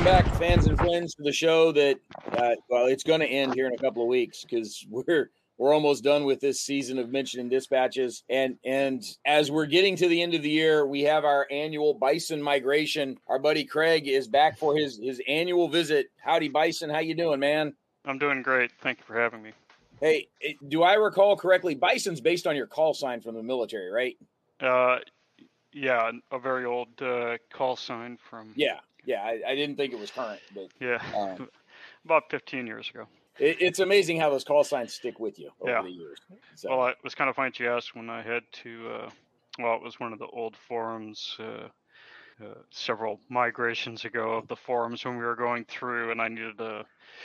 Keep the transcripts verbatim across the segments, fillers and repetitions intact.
back, fans and friends, to the show that, uh, well, it's going to end here in a couple of weeks because we're we're almost done with this season of Mention and Dispatches. And and as we're getting to the end of the year, we have our annual Bison migration. Our buddy Craig is back for his his annual visit. Howdy, Bison. How you doing, man? I'm doing great. Thank you for having me. Hey, do I recall correctly? Bison's based on your call sign from the military, right? Uh, yeah, a very old uh, call sign from. Yeah, yeah. I, I didn't think it was current, but yeah, um, about fifteen years ago. It, it's amazing how those call signs stick with you over yeah. the years. So. Well, it was kind of funny you asked when I had to. Uh, well, it was one of the old forums. Uh, uh, several migrations ago of the forums when we were going through, and I needed a.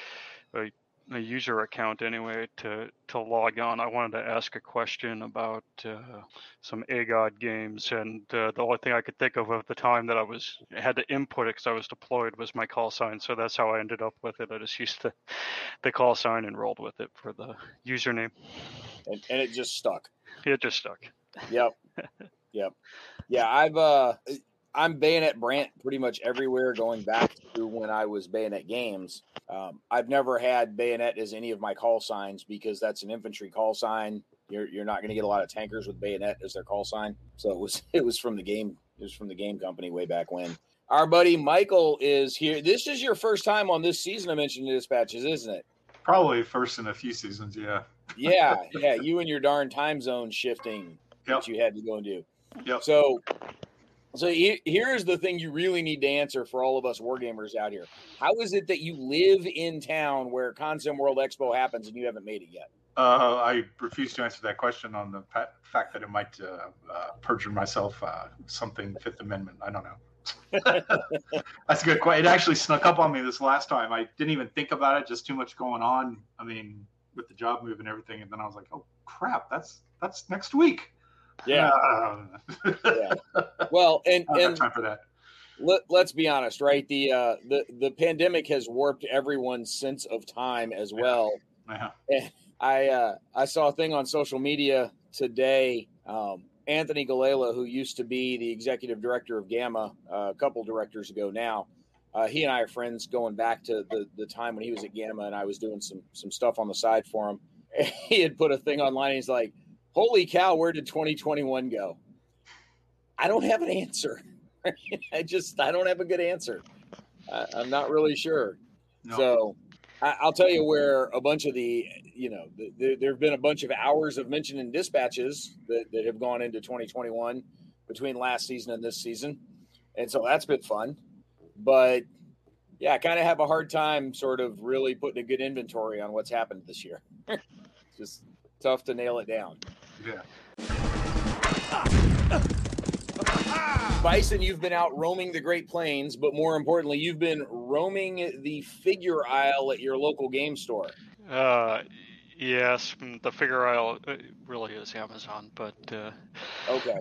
a a user account anyway to to log on. I wanted to ask a question about uh, some A G O D games, and uh, the only thing I could think of at the time that I was had to input it because I was deployed was my call sign. So that's how I ended up with it. I just used the the call sign and rolled with it for the username. And, and it just stuck. It just stuck. Yep. Yep. Yeah, I've uh I'm Bayonet Brant pretty much everywhere going back to when I was Bayonet Games. Um, I've never had Bayonet as any of my call signs because that's an infantry call sign. You're you're not going to get a lot of tankers with Bayonet as their call sign. So it was it was from the game it was from the game company way back when. Our buddy Michael is here. This is your first time on this season of Mention and Dispatches, isn't it? Probably first in a few seasons, yeah. yeah, yeah. You and your darn time zone shifting yep. that you had to go and do. Yep. So. So here's the thing you really need to answer for all of us wargamers out here. How is it that you live in town where Consim World Expo happens and you haven't made it yet? Uh, I refuse to answer that question on the fact that it might uh, uh, perjure myself, uh, something Fifth Amendment. I don't know. That's a good question. It actually snuck up on me this last time. I didn't even think about it, just too much going on. I mean, with the job move and everything. And then I was like, oh, crap, that's that's next week. Yeah. Uh, yeah. Well, and, I don't and have time for that. Let, let's be honest, right? The uh, the the pandemic has warped everyone's sense of time as well. Yeah. And I uh, I saw a thing on social media today. Um, Anthony Gallela, who used to be the executive director of Gamma uh, a couple directors ago now, uh, he and I are friends going back to the, the time when he was at Gamma and I was doing some some stuff on the side for him. And he had put a thing online. And he's like, holy cow, where did twenty twenty-one go? I don't have an answer. I just, I don't have a good answer. I, I'm not really sure. No. So I, I'll tell you where a bunch of the, you know, the, the, there have been a bunch of hours of Mention and Dispatches that, that have gone into twenty twenty-one between last season and this season. And so that's been fun. But yeah, I kind of have a hard time sort of really putting a good inventory on what's happened this year. Just tough to nail it down. Yeah. Bison, you've been out roaming the Great Plains, but more importantly, you've been roaming the figure aisle at your local game store. Uh, yes, the figure aisle really is Amazon, but uh, okay.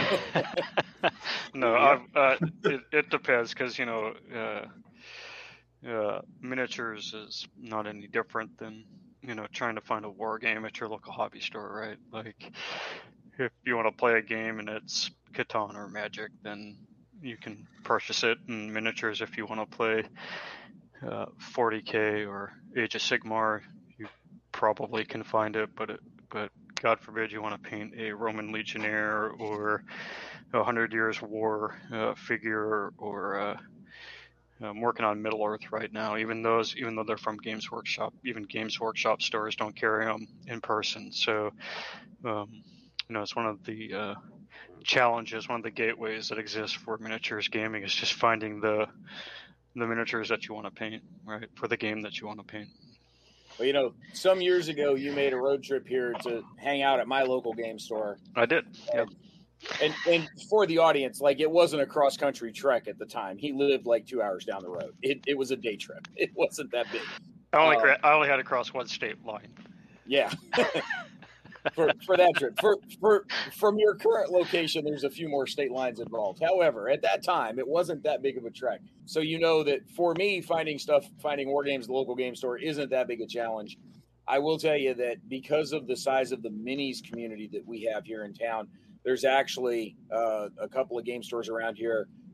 no, I've, uh, it, it depends because you know, uh, uh, miniatures is not any different than you know trying to find a war game at your local hobby store, right? Like. If you want to play a game and it's Catan or Magic, then you can purchase it in miniatures. If you want to play uh, forty K or Age of Sigmar, you probably can find it. But it, but God forbid you want to paint a Roman Legionnaire or a Hundred Years War uh, figure, or uh, I'm working on Middle Earth right now. Even those, even though they're from Games Workshop, even Games Workshop stores don't carry them in person. So. Um, You know, it's one of the uh, challenges, one of the gateways that exists for miniatures gaming is just finding the the miniatures that you want to paint, right, for the game that you want to paint. Well, you know, some years ago, you made a road trip here to hang out at my local game store. I did, yeah. And, and for the audience, like, it wasn't a cross-country trek at the time. He lived like two hours down the road. It, it was a day trip. It wasn't that big. I only, um, I only had to cross one state line. Yeah. for for that trip. For for from your current location, there's a few more state lines involved. However, at that time, it wasn't that big of a trek. So you know that for me, finding stuff, finding war games at the local game store isn't that big a challenge. I will tell you that because of the size of the minis community that we have here in town, there's actually uh, a couple of game stores around here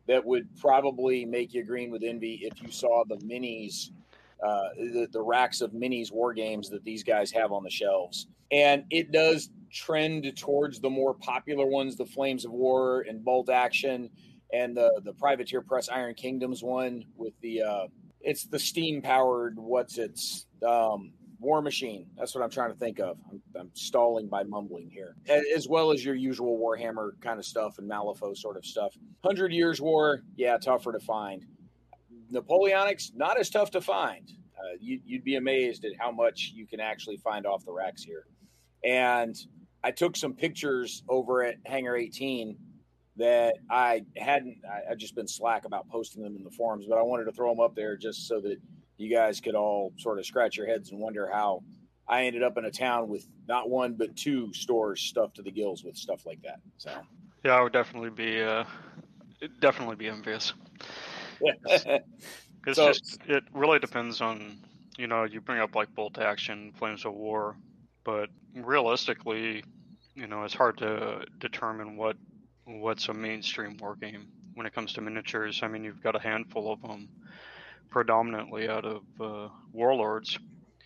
that would probably make you green with envy if you saw the minis, uh, the, the racks of minis war games that these guys have on the shelves. And it does trend towards the more popular ones, the Flames of War and Bolt Action, and the the Privateer Press Iron Kingdoms one with the uh, it's the steam powered what's it's um, War Machine. That's what I'm trying to think of. I'm, I'm stalling by mumbling here, as well as your usual Warhammer kind of stuff and Malifaux sort of stuff. Hundred Years War, yeah, tougher to find. Napoleonics, not as tough to find. Uh, you, you'd be amazed at how much you can actually find off the racks here. And I took some pictures over at Hangar eighteen that I hadn't, I, I've just been slack about posting them in the forums, but I wanted to throw them up there just so that you guys could all sort of scratch your heads and wonder how I ended up in a town with not one, but two stores stuffed to the gills with stuff like that. So, yeah, I would definitely be, uh, definitely be envious. It's, it's so, just, it really depends on, you know, you bring up like Bolt Action, Flames of War, but realistically, you know, it's hard to determine what what's a mainstream war game when it comes to miniatures. I mean, you've got a handful of them, predominantly out of uh, Warlords,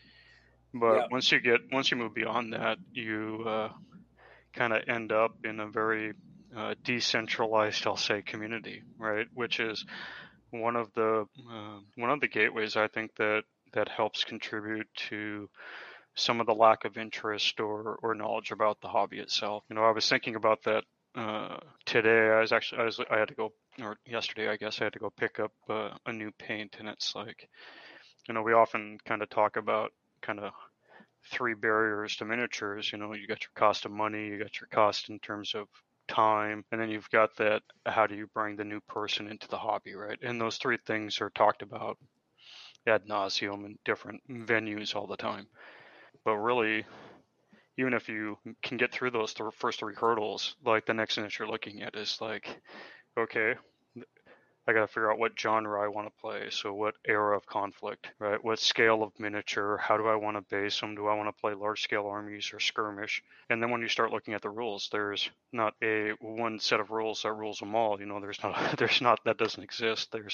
but yeah. once you get once you move beyond that, you uh, kind of end up in a very uh, decentralized, I'll say, community, right? Which is one of the uh, one of the gateways I think that that helps contribute to some of the lack of interest or, or knowledge about the hobby itself. You know, I was thinking about that uh, today. I was actually, I was, I had to go, or yesterday, I guess I had to go pick up uh, a new paint, and it's like, you know, we often kind of talk about kind of three barriers to miniatures. You know, you got your cost of money, you got your cost in terms of time, and then you've got that, how do you bring the new person into the hobby, right? And those three things are talked about ad nauseum in different venues all the time. But really, even if you can get through those th- first three hurdles, like the next thing that you're looking at is like, okay, I got to figure out what genre I want to play. So what era of conflict, right? What scale of miniature? How do I want to base them? Do I want to play large scale armies or skirmish? And then when you start looking at the rules, there's not a one set of rules that rules them all. You know, there's not, there's not, that doesn't exist. There's,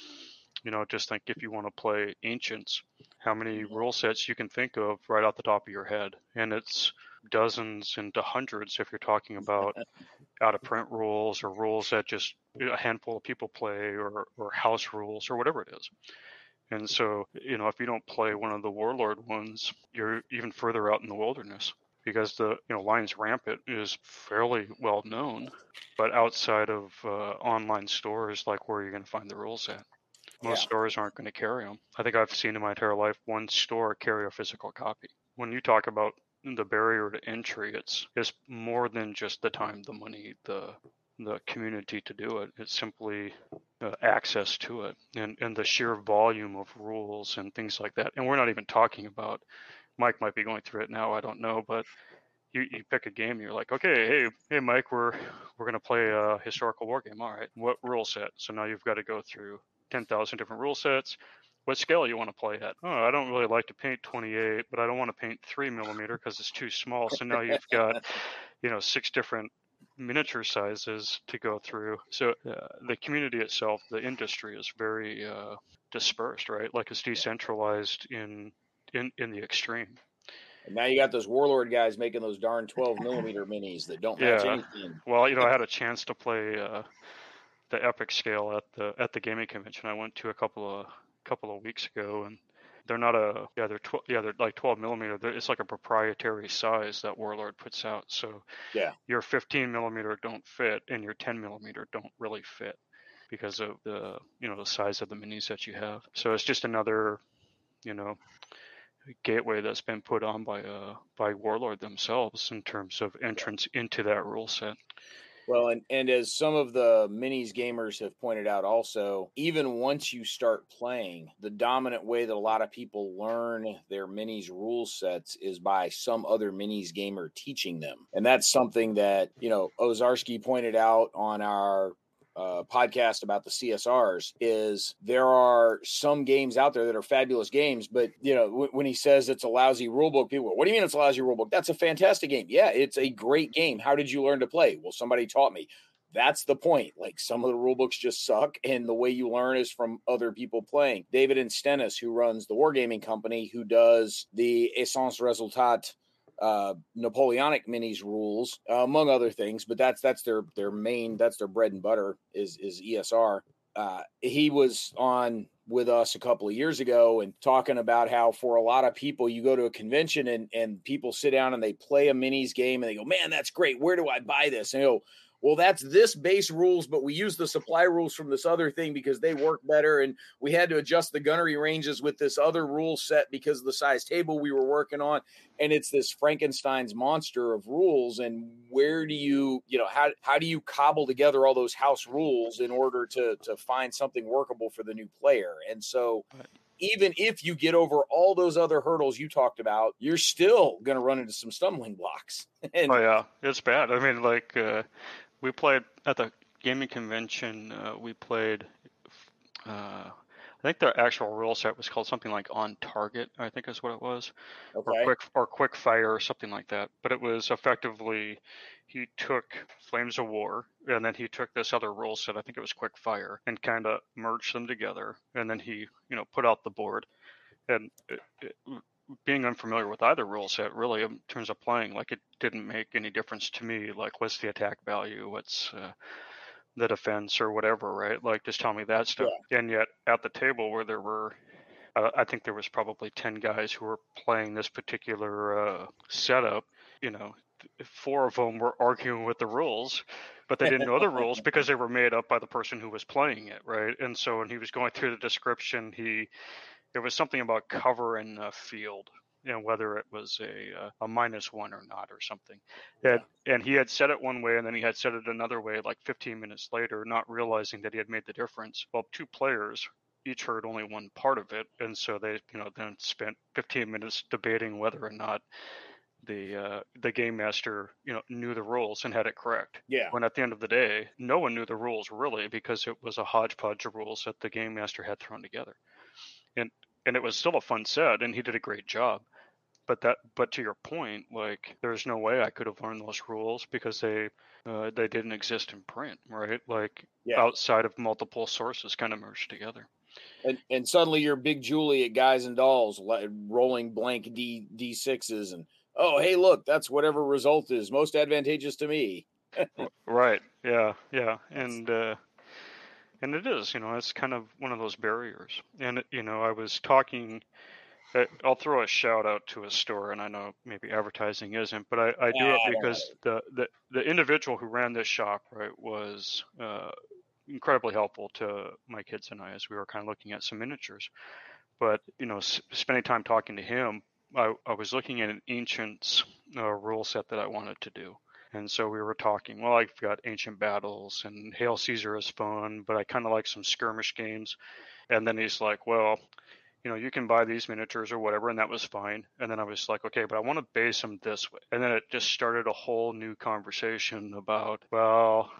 you know, just think if you want to play Ancients, how many rule sets you can think of right off the top of your head. And it's dozens into hundreds if you're talking about out of print rules or rules that just a handful of people play, or, or house rules or whatever it is. And so, you know, if you don't play one of the Warlord ones, you're even further out in the wilderness, because the, you know, Lions Rampant is fairly well known, but outside of uh, online stores, like, where you're going to find the rules at? Most yeah. stores aren't going to carry them. I think I've seen in my entire life one store carry a physical copy. When you talk about the barrier to entry, it's it's more than just the time, the money, the the community to do it. It's simply uh, access to it, and, and the sheer volume of rules and things like that. And we're not even talking about, Mike might be going through it now, I don't know, but you, you pick a game, you're like, okay, hey, hey, Mike, we're we're going to play a historical war game. All right, what rule set? So now you've got to go through ten thousand different rule sets. What scale you want to play at? Oh, I don't really like to paint twenty-eight, but I don't want to paint three millimeter because it's too small. So now you've got, you know, six different miniature sizes to go through. So uh, the community itself, the industry, is very uh, dispersed, right? Like, it's decentralized in in in the extreme. And now you got those Warlord guys making those darn twelve millimeter minis that don't match yeah. anything. Well, you know, I had a chance to play uh, the Epic scale at the at the gaming convention I went to a couple of couple of weeks ago, and they're not a yeah they're tw- yeah they're like twelve millimeter. They're, it's like a proprietary size that Warlord puts out. So yeah, your fifteen millimeter don't fit, and your ten millimeter don't really fit because of the you know the size of the minis that you have. So it's just another you know gateway that's been put on by uh by Warlord themselves in terms of entrance into that rule set. Well, and, and as some of the minis gamers have pointed out also, even once you start playing, the dominant way that a lot of people learn their minis rule sets is by some other minis gamer teaching them. And that's something that, you know, Ozarski pointed out on our uh, podcast about the C S Rs, is there are some games out there that are fabulous games, but, you know, w- when he says it's a lousy rule book, people go, what do you mean it's a lousy rule book? That's a fantastic game. Yeah, it's a great game. How did you learn to play? Well, somebody taught me. that's the point. Like, some of the rule books just suck, and the way you learn is from other people playing. David Instennis, who runs the Wargaming Company, who does the Essence Resultat uh, Napoleonic minis rules, uh, among other things, but that's that's their their main, that's their bread and butter is is E S R. Uh, he was on with us a couple of years ago and talking about how for a lot of people, you go to a convention and, and people sit down and they play a minis game and they go, man, that's great. Where do I buy this? And you go, well, that's this base rules, but we use the supply rules from this other thing because they work better. And we had to adjust the gunnery ranges with this other rule set because of the size table we were working on. And it's this Frankenstein's monster of rules. And where do you, you know, how, how do you cobble together all those house rules in order to, to find something workable for the new player? And so even if you get over all those other hurdles you talked about, you're still going to run into some stumbling blocks. And, oh yeah, it's bad. I mean, like, uh, we played at the gaming convention. Uh, we played, uh, I think the actual rule set was called something like On Target, I think is what it was, okay. or quick or quick fire or something like that. But it was effectively, he took Flames of War and then he took this other rule set, I think it was quick fire, and kind of merged them together. And then he, you know, put out the board. And it, it, being unfamiliar with either rule set, really, in terms of playing, like, it didn't make any difference to me. Like, what's the attack value? What's uh, the defense or whatever, right? Like, just tell me that stuff. Yeah. And yet, at the table where there were, uh, I think there was probably ten guys who were playing this particular uh, setup, you know, four of them were arguing with the rules, but they didn't know the rules because they were made up by the person who was playing it, right? And so when he was going through the description, he there was something about cover in the field, you know, whether it was a a minus one or not or something. Yeah. And, and he had said it one way and then he had said it another way like fifteen minutes later, not realizing that he had made the difference. Well, two players each heard only one part of it, and so they, you know, then spent fifteen minutes debating whether or not the uh, the game master, you know, knew the rules and had it correct. Yeah. When at the end of the day, no one knew the rules really because it was a hodgepodge of rules that the game master had thrown together. And and it was still a fun set, and he did a great job. But that, but to your point, like, there's no way I could have learned those rules because they uh, they didn't exist in print, right? Like, yeah. Outside of multiple sources, kind of merged together. And and suddenly you're Big Julie at Guys and Dolls, rolling blank D D sixes, and oh, hey, look, that's whatever result is most advantageous to me. Right. Yeah. Yeah. And. Uh, And it is, you know, it's kind of one of those barriers. And, you know, I was talking, I'll throw a shout out to a store, and I know maybe advertising isn't, but I, I do it because the, the, the individual who ran this shop, right, was uh, incredibly helpful to my kids and I as we were kind of looking at some miniatures. But, you know, s- spending time talking to him, I, I was looking at an Ancients uh, rule set that I wanted to do. And so we were talking, well, I've got Ancient Battles and Hail Caesar is fun, but I kind of like some skirmish games. And then he's like, well, you know, you can buy these miniatures or whatever, and that was fine. And then I was like, okay, but I want to base them this way. And then it just started a whole new conversation about, well,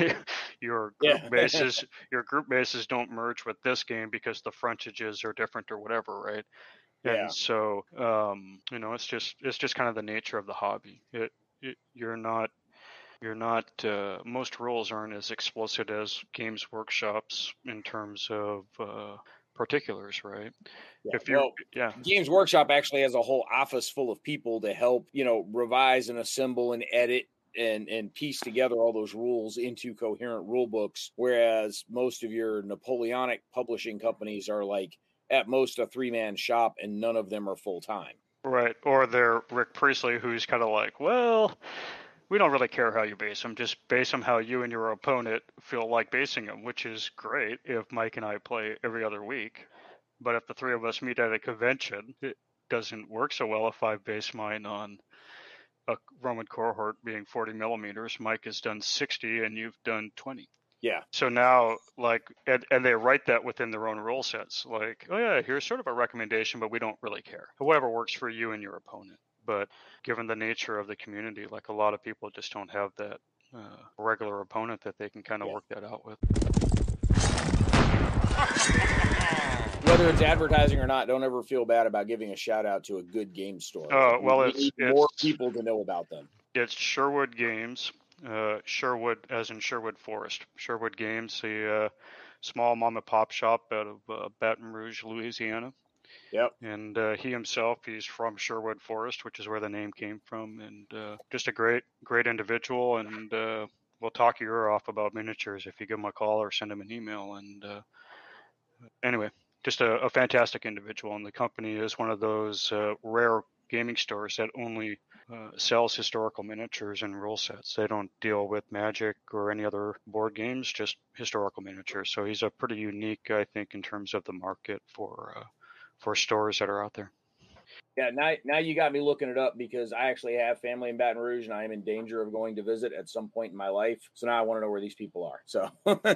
your group Yeah. bases, your group bases don't merge with this game because the frontages are different or whatever, right? Yeah. And so, um, you know, it's just it's just kind of the nature of the hobby. It, it you're not you're not uh, most rules aren't as explicit as Games Workshop's in terms of uh, particulars, right? Yeah. If you, well, yeah, Games Workshop actually has a whole office full of people to help, you know, revise and assemble and edit and and piece together all those rules into coherent rule books, whereas most of your Napoleonic publishing companies are like at most a three-man shop, and none of them are full-time. Right. Or they're Rick Priestley, who's kind of like, well, we don't really care how you base them. Just base them how you and your opponent feel like basing them, which is great if Mike and I play every other week. But if the three of us meet at a convention, it doesn't work so well if I base mine on a Roman cohort being forty millimeters. Mike has done sixty and you've done twenty. Yeah. So now, like, and, and they write that within their own rule sets. Like, oh yeah, here's sort of a recommendation, but we don't really care. Whatever works for you and your opponent. But given the nature of the community, like, a lot of people just don't have that uh, regular opponent that they can kind of yeah. work that out with. Whether it's advertising or not, don't ever feel bad about giving a shout out to a good game store. Uh, well, we it's, need it's more people to know about them. It's Sherwood Games. Uh, Sherwood, as in Sherwood Forest. Sherwood Games, a uh, small mom and pop shop out of uh, Baton Rouge, Louisiana. Yep. And uh, he himself, he's from Sherwood Forest, which is where the name came from, and uh, just a great, great individual. And uh, we'll talk your ear off about miniatures if you give him a call or send him an email. And uh, anyway, just a, a fantastic individual. And the company is one of those uh, rare gaming stores that only uh, sells historical miniatures and rule sets. They don't deal with Magic or any other board games, just historical miniatures. So he's a pretty unique, I think, in terms of the market for uh, for stores that are out there. Yeah, now, now you got me looking it up because I actually have family in Baton Rouge and I am in danger of going to visit at some point in my life. So now I want to know where these people are. So,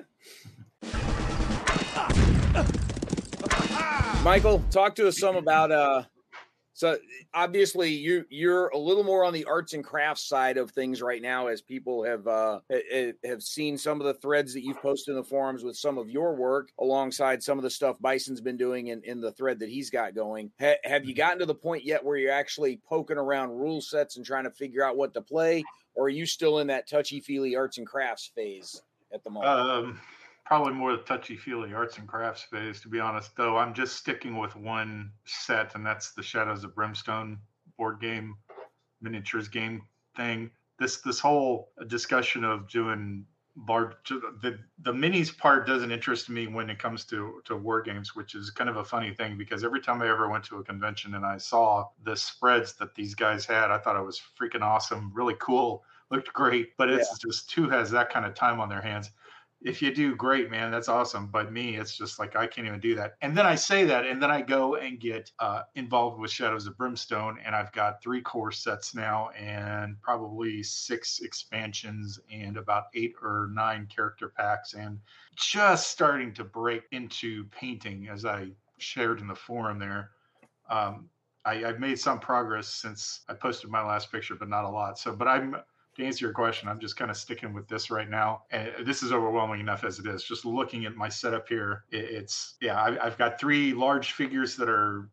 Michael, talk to us some about. Uh, so obviously you you're a little more on the arts and crafts side of things right now, as people have uh, have seen some of the threads that you've posted in the forums with some of your work alongside some of the stuff Bison's been doing in, in the thread that he's got going. Ha- have you gotten to the point yet where you're actually poking around rule sets and trying to figure out what to play, or are you still in that touchy-feely arts and crafts phase at the moment? Um, probably more the touchy-feely arts and crafts phase, to be honest, though. I'm just sticking with one set, and that's the Shadows of Brimstone board game, miniatures game thing. This this whole discussion of doing bar the the minis part doesn't interest me when it comes to to war games, which is kind of a funny thing because every time I ever went to a convention and I saw the spreads that these guys had, I thought it was freaking awesome, really cool, looked great. But it's yeah. just who has that kind of time on their hands? If you do, great, man, that's awesome. But me, it's just like I can't even do that. And then I say that, and then I go and get uh, involved with Shadows of Brimstone, and I've got three core sets now, and probably six expansions, and about eight or nine character packs, and just starting to break into painting, as I shared in the forum there. Um, I, I've made some progress since I posted my last picture, but not a lot. So, but I'm. To answer your question, I'm just kind of sticking with this right now. And this is overwhelming enough as it is. Just looking at my setup here, it's, yeah, I, I've got three large figures that are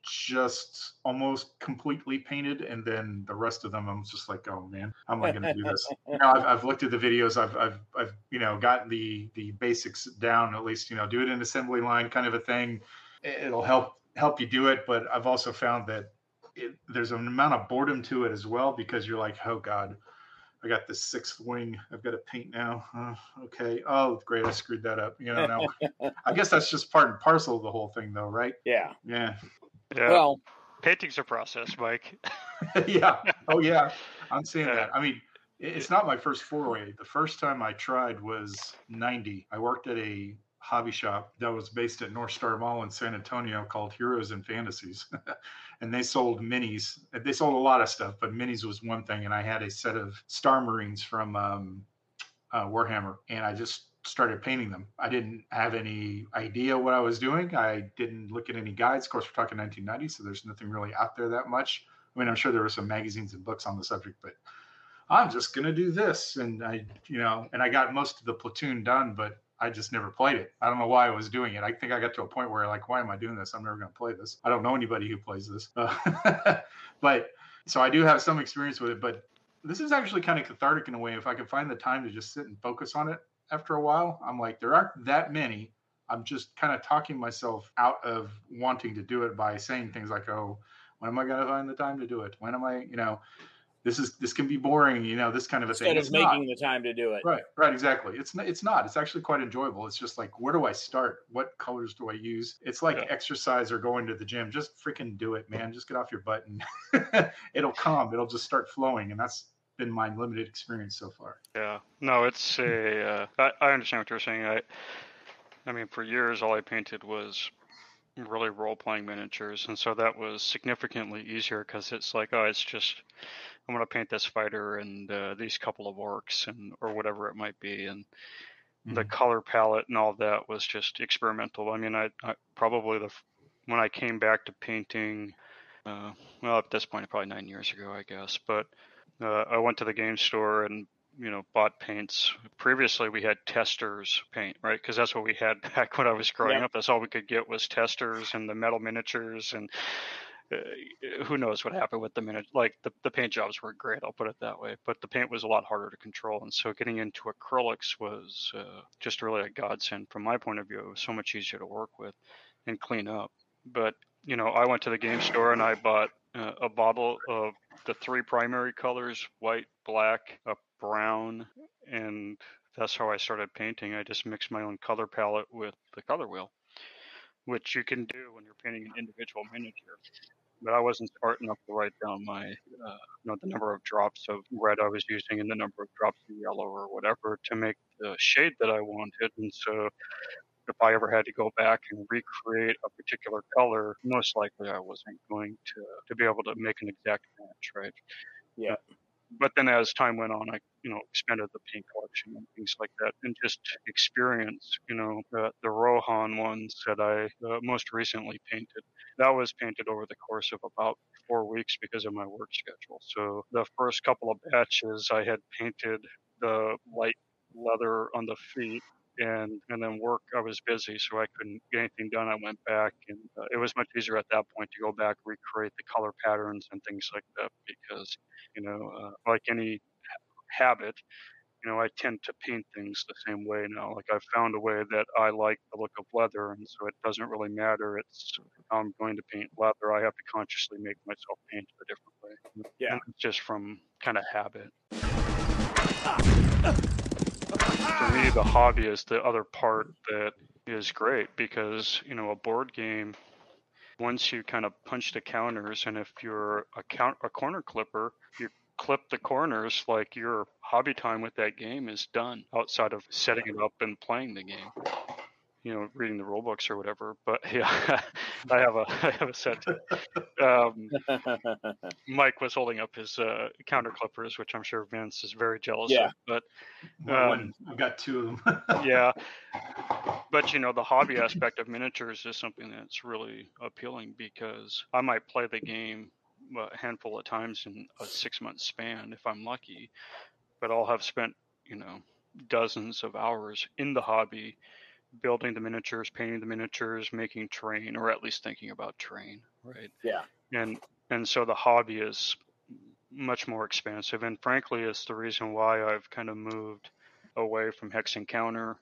just almost completely painted. And then the rest of them, I'm just like, oh man, how am I going to do this? You know, I've, I've looked at the videos. I've, I've, I've, you know, gotten the, the basics down, at least, you know, do it in assembly line kind of a thing. It'll help, help you do it. But I've also found that it, there's an amount of boredom to it as well, because you're like, oh God, I got this sixth wing. I've got to paint now. Uh, okay. Oh, great. I screwed that up. You know, now I guess that's just part and parcel of the whole thing, though, right? Yeah. Yeah. Yeah. Well, painting's a process, Mike. Yeah. Oh, yeah. I'm seeing that. I mean, it's not my first foray. The first time I tried was ninety. I worked at a hobby shop that was based at North Star Mall in San Antonio called Heroes and Fantasies. And they sold minis. They sold a lot of stuff, but minis was one thing. And I had a set of Star Marines from um, uh, Warhammer, and I just started painting them. I didn't have any idea what I was doing. I didn't look at any guides. Of course, we're talking nineteen ninety, so there's nothing really out there that much. I mean, I'm sure there were some magazines and books on the subject, but I'm just going to do this. And I, you know, and I got most of the platoon done, but I just never played it. I don't know why I was doing it. I think I got to a point where like, why am I doing this? I'm never going to play this. I don't know anybody who plays this. Uh, but so I do have some experience with it, but this is actually kind of cathartic in a way. If I can find the time to just sit and focus on it after a while, I'm like, there aren't that many. I'm just kind of talking myself out of wanting to do it by saying things like, oh, when am I going to find the time to do it? When am I, you know, This is this can be boring, you know, this kind of a Instead thing. Instead of making not. the time to do it. Right, right, exactly. It's not, it's not. It's actually quite enjoyable. It's just like, where do I start? What colors do I use? It's like yeah. exercise or going to the gym. Just freaking do it, man. Just get off your butt and it'll come. It'll just start flowing. And that's been my limited experience so far. Yeah. No, it's a. Uh, I, I understand what you're saying. I, I mean, for years, all I painted was really role-playing miniatures, and so that was significantly easier because it's like, oh, it's just I'm going to paint this fighter and uh, these couple of orcs and or whatever it might be, and mm-hmm. the color palette and all that was just experimental. I mean, I, I probably the when I came back to painting, uh, well, at this point, probably nine years ago, I guess, but uh, I went to the game store and you know, bought paints. Previously, we had testers paint, right? Because that's what we had back when I was growing yeah. up. That's all we could get was testers and the metal miniatures. And uh, who knows what happened with the minute. Like the, the paint jobs were great, I'll put it that way, but the paint was a lot harder to control. And so getting into acrylics was uh, just really a godsend from my point of view. It was so much easier to work with and clean up. But, you know, I went to the game store and I bought uh, a bottle of the three primary colors, white, black, a brown, and that's how I started painting. I just mixed my own color palette with the color wheel, which you can do when you're painting an individual miniature. But I wasn't smart enough to write down my, uh, you know, the number of drops of red I was using and the number of drops of yellow or whatever to make the shade that I wanted. And so if I ever had to go back and recreate a particular color, most likely I wasn't going to, to be able to make an exact match, right? Yeah. But then as time went on, I, you know, expanded the paint collection and things like that, and just experience, you know, the, the Rohan ones that I uh, most recently painted. That was painted over the course of about four weeks because of my work schedule. So the first couple of batches, I had painted the light leather on the feet, and and then work, I was busy, so I couldn't get anything done. I went back, and uh, it was much easier at that point to go back, recreate the color patterns and things like that, because, you know, uh, like any habit, you know, I tend to paint things the same way now. Like I've found a way that I like the look of leather, and so it doesn't really matter. It's how I'm going to paint leather. I have to consciously make myself paint a different way. Yeah. And it's just from kind of habit. For me, the hobby is the other part that is great because, you know, a board game, once you kind of punch the counters, and if you're a, count, a corner clipper, you clip the corners, like your hobby time with that game is done outside of setting it up and playing the game. You know, reading the rule books or whatever. But yeah, I have a I have a set. Um, Mike was holding up his uh, counter clippers, which I'm sure Vince is very jealous Yeah. of. But Well, um, I've got two of them. yeah, but you know, the hobby aspect of miniatures is something that's really appealing because I might play the game a handful of times in a six month span if I'm lucky, but I'll have spent, you know, dozens of hours in the hobby, building the miniatures, painting the miniatures, making terrain, or at least thinking about terrain, right? Yeah. And and so the hobby is much more expansive, and frankly, it's the reason why I've kind of moved away from Hex Encounter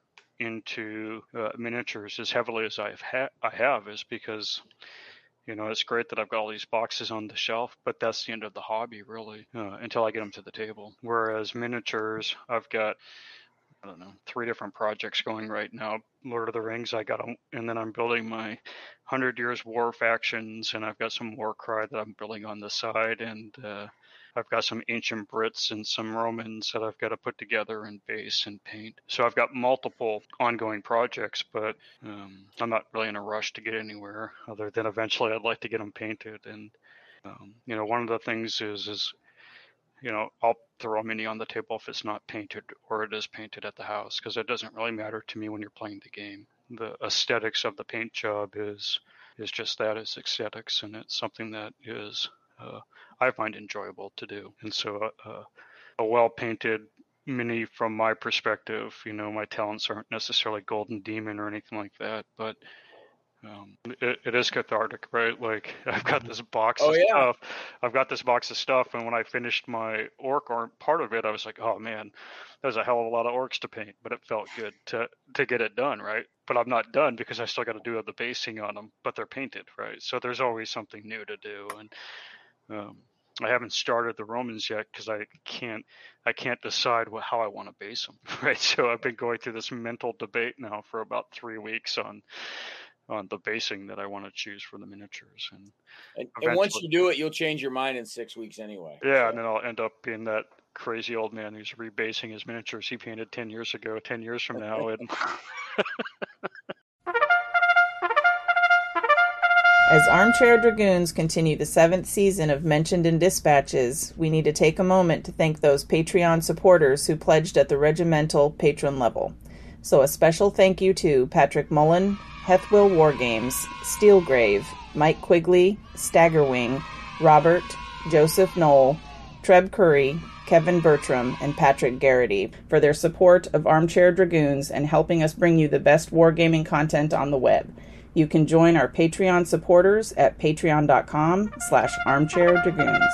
into uh, miniatures as heavily as I've ha- I have, is because, you know, it's great that I've got all these boxes on the shelf, but that's the end of the hobby, really, uh, until I get them to the table. Whereas miniatures, I've got, I don't know, three different projects going right now. Lord of the Rings, I got them, and then I'm building my Hundred Years War factions, and I've got some Warcry that I'm building on the side, and uh, I've got some ancient Brits and some Romans that I've got to put together and base and paint. So I've got multiple ongoing projects, but um, I'm not really in a rush to get anywhere, other than eventually I'd like to get them painted. And um, you know, one of the things is is you know, I'll throw a mini on the table if it's not painted or it is painted at the house, because it doesn't really matter to me when you're playing the game. The aesthetics of the paint job is is just that, is aesthetics, and it's something that is uh, I find enjoyable to do. And so uh, a well-painted mini, from my perspective, you know, my talents aren't necessarily Golden Demon or anything like that, but Um, it, it is cathartic, right? Like, I've got this box Oh, of yeah. stuff. I've got this box of stuff, and when I finished my orc or part of it, I was like, oh man, there's a hell of a lot of orcs to paint, but it felt good to to get it done, right? But I'm not done because I still got to do the basing on them, but they're painted, right? So there's always something new to do, and um, I haven't started the Romans yet because I can't I can't decide what, how I want to base them, right? So I've been going through this mental debate now for about three weeks on. on the basing that I want to choose for the miniatures. And And, and once you do it, you'll change your mind in six weeks anyway. Yeah, so. and then I'll end up being that crazy old man who's rebasing his miniatures he painted ten years ago, ten years from now. And As Armchair Dragoons continue the seventh season of Mentioned in Dispatches, we need to take a moment to thank those Patreon supporters who pledged at the regimental patron level. So a special thank you to Patrick Mullen, Hethwill Wargames, Steelgrave, Mike Quigley, Staggerwing, Robert, Joseph Knoll, Treb Curry, Kevin Bertram, and Patrick Garrity for their support of Armchair Dragoons and helping us bring you the best wargaming content on the web. You can join our Patreon supporters at patreon.com slash armchair dragoons.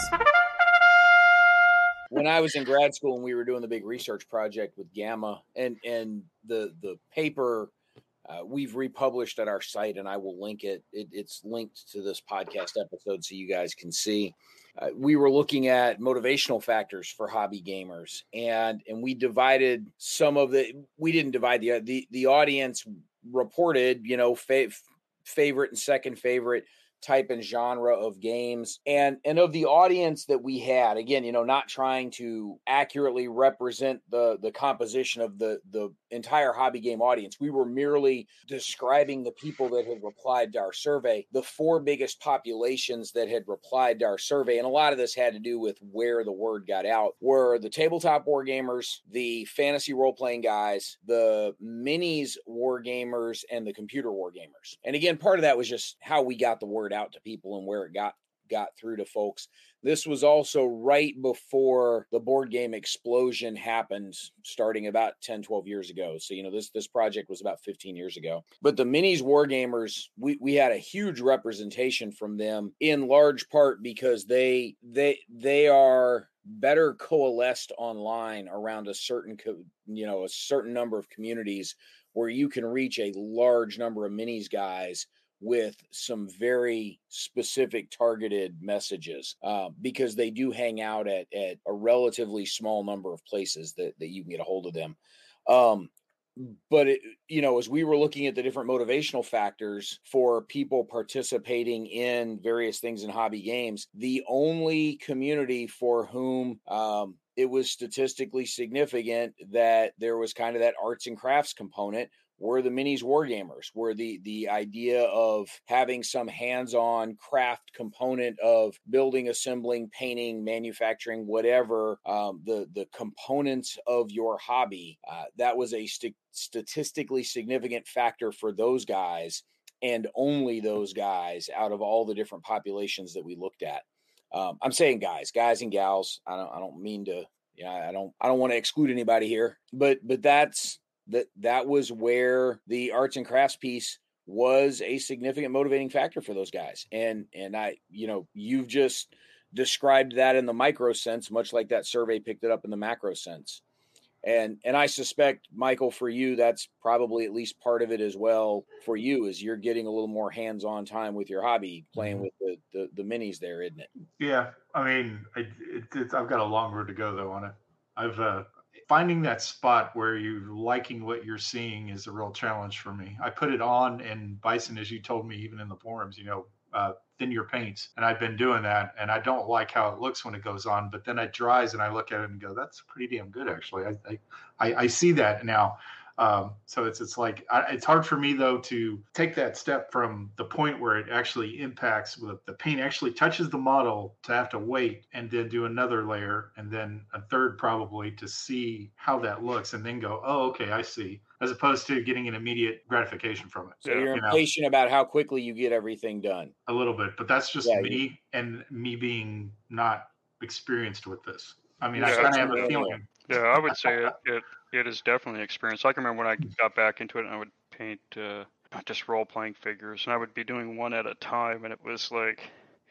When I was in grad school and we were doing the big research project with Gamma and, and the, the paper uh, we've republished at our site, and I will link it. it. It's linked to this podcast episode so you guys can see. Uh, we were looking at motivational factors for hobby gamers, and, and we divided some of the, we didn't divide the, the, the audience reported, you know, fa- favorite and second favorite type and genre of games, and and of the audience that we had. Again, you know, not trying to accurately represent the the composition of the the entire hobby game audience. We were merely describing the people that had replied to our survey, the four biggest populations that had replied to our survey, and a lot of this had to do with where the word got out, were the tabletop war gamers, the fantasy role-playing guys, the minis war gamers, and the computer war gamers. And again, part of that was just how we got the word out to people and where it got got through to folks. This was also right before the board game explosion happened, starting about ten, twelve years ago. So, you know, this this project was about fifteen years ago. But the minis wargamers, we, we had a huge representation from them, in large part because they they they are better coalesced online around a certain, you know, a certain number of communities where you can reach a large number of minis guys with some very specific targeted messages, uh, because they do hang out at, at a relatively small number of places that, that you can get a hold of them. Um, but, it, you know, as we were looking at the different motivational factors for people participating in various things in hobby games, the only community for whom um, it was statistically significant that there was kind of that arts and crafts component were the minis wargamers, where the, the idea of having some hands-on craft component of building, assembling, painting, manufacturing, whatever, um, the, the components of your hobby, uh, that was a st- statistically significant factor for those guys, and only those guys out of all the different populations that we looked at. Um, I'm saying guys, guys and gals. I don't, I don't mean to, you know, I don't, I don't want to exclude anybody here, but, but that's, that that was where the arts and crafts piece was a significant motivating factor for those guys. And, and I, you know, you've just described that in the micro sense, much like that survey picked it up in the macro sense. And, and I suspect, Michael, for you, that's probably at least part of it as well for you, is you're getting a little more hands-on time with your hobby, playing mm-hmm. with the, the, the minis there, isn't it? Yeah. I mean, it, it, it, I've got a long road to go though on it. I've, uh, finding that spot where you're liking what you're seeing is a real challenge for me. I put it on, and Bison, as you told me, even in the forums, you know, uh, thin your paints. And I've been doing that, and I don't like how it looks when it goes on, but then it dries and I look at it and go, that's pretty damn good, actually. I I, I see that now. Um, so it's it's like I, it's hard for me though to take that step from the point where it actually impacts, the, the paint actually touches the model, to have to wait and then do another layer and then a third probably to see how that looks and then go, oh, okay, I see, as opposed to getting an immediate gratification from it. So you're you impatient know? about how quickly you get everything done. A little bit, but that's just yeah, me you... and me being not experienced with this. I mean, yeah, I kind of have a feeling. Yeah, I would say it, it it is definitely experience. I can remember when I got back into it and I would paint uh, just role-playing figures, and I would be doing one at a time, and it was like,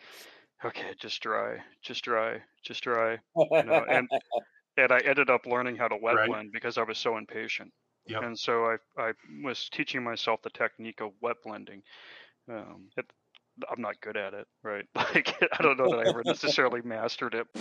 okay, just dry, just dry, just dry. You know, and and I ended up learning how to wet right. blend because I was so impatient. Yep. And so I I was teaching myself the technique of wet blending. Um, it, I'm not good at it, right? Like, I don't know that I ever necessarily mastered it.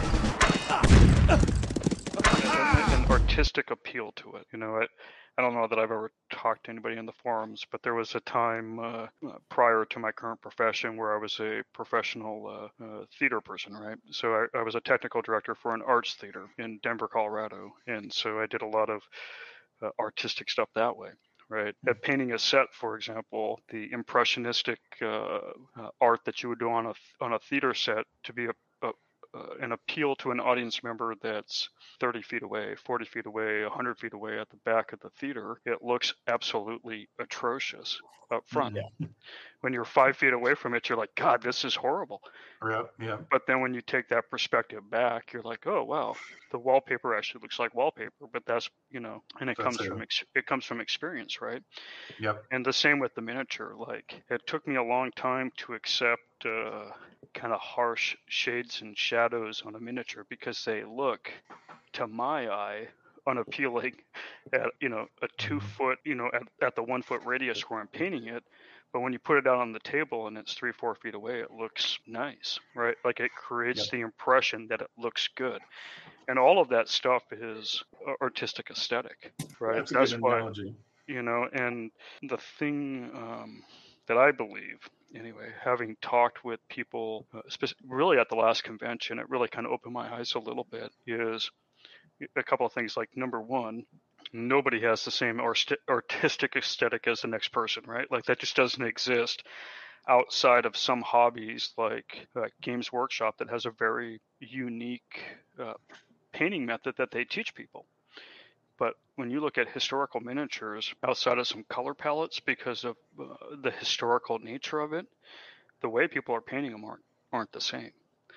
An artistic appeal to it, you know. I, I don't know that I've ever talked to anybody in the forums, but there was a time uh, uh, prior to my current profession where I was a professional uh, uh, theater person, right? So I, I was a technical director for an arts theater in Denver, Colorado, and so I did a lot of uh, artistic stuff that way. Right. At painting a set, for example, the impressionistic uh, uh, art that you would do on a on a theater set to be a, a uh, an appeal to an audience member that's thirty feet away, forty feet away, one hundred feet away at the back of the theater, it looks absolutely atrocious up front. Yeah. when you're five feet away from it, you're like, God, this is horrible. Yeah, yeah. But then when you take that perspective back, you're like, oh wow, the wallpaper actually looks like wallpaper. But that's, you know, and it That's comes it. from ex- it comes from experience, right? Yep. And the same with the miniature. Like, it took me a long time to accept uh, kind of harsh shades and shadows on a miniature because they look, to my eye, unappealing at, you know, a two foot, you know, at, at the one foot radius where I'm painting it. But when you put it out on the table and it's three, four feet away, it looks nice, right? Like, it creates Yep. the impression that it looks good. And all of that stuff is artistic aesthetic, right? That's a That's good why, analogy. you know, and the thing um, that I believe, anyway, having talked with people, uh, spec- really at the last convention, it really kind of opened my eyes a little bit, is a couple of things. Like, number one, nobody has the same arst- artistic aesthetic as the next person, right? Like, that just doesn't exist outside of some hobbies like uh, Games Workshop that has a very unique uh, painting method that they teach people. But when you look at historical miniatures outside of some color palettes, because of uh, the historical nature of it, the way people are painting them aren't, aren't the same.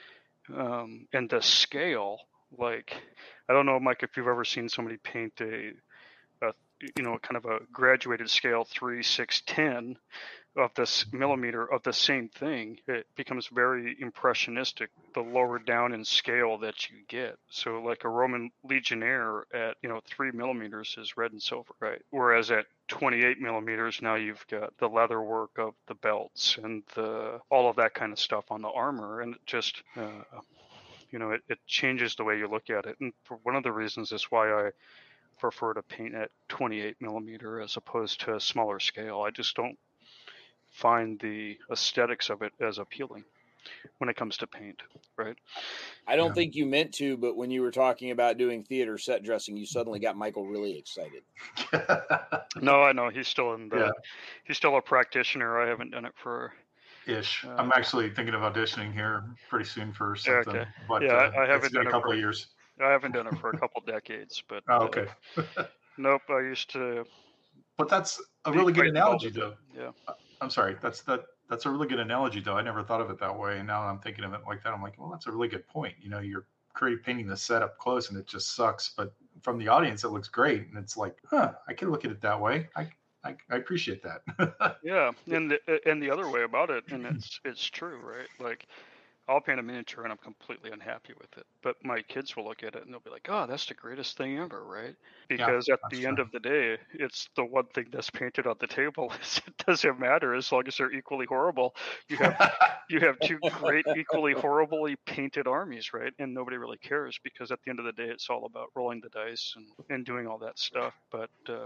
Um, and the scale, like, I don't know, Mike, if you've ever seen somebody paint a, a you know, kind of a graduated scale three, six, ten of this millimeter of the same thing. It becomes very impressionistic the lower down in scale that you get. So like a Roman legionnaire at, you know, three millimeters is red and silver, right? Whereas at twenty-eight millimeters, now you've got the leather work of the belts and the all of that kind of stuff on the armor, and it just uh, you know, it, it changes the way you look at it. And for one of the reasons is why I prefer to paint at twenty-eight millimeter as opposed to a smaller scale. I just don't find the aesthetics of it as appealing when it comes to paint, right? I don't Yeah. think you meant to, but when you were talking about doing theater set dressing, you suddenly got Michael really excited. No, I know he's still in the Yeah. he's still a practitioner. I haven't done it for Ish. Uh, I'm actually thinking of auditioning here pretty soon for something, okay. but Yeah, uh, I, I it's haven't been done a it couple for of years. I haven't done it for a couple decades, but Oh, uh, okay. nope. I used to But that's a be really good quite involved analogy, with it. though. Yeah. I'm sorry. That's that. That's a really good analogy, though. I never thought of it that way, and now I'm thinking of it like that. I'm like, well, that's a really good point. You know, you're creating painting the set up close, and it just sucks. But from the audience, it looks great, and it's like, huh, I can look at it that way. I I, I appreciate that. Yeah, and the, and the other way about it, and it's it's true, right? Like, I'll paint a miniature and I'm completely unhappy with it, but my kids will look at it and they'll be like, "Oh, that's the greatest thing ever," right? Yeah, Because at that's the end true. of the day, it's the one thing that's painted on the table. It doesn't matter as long as they're equally horrible. You have you have two great, equally horribly painted armies, right? And nobody really cares because at the end of the day, it's all about rolling the dice and, and doing all that stuff. But uh,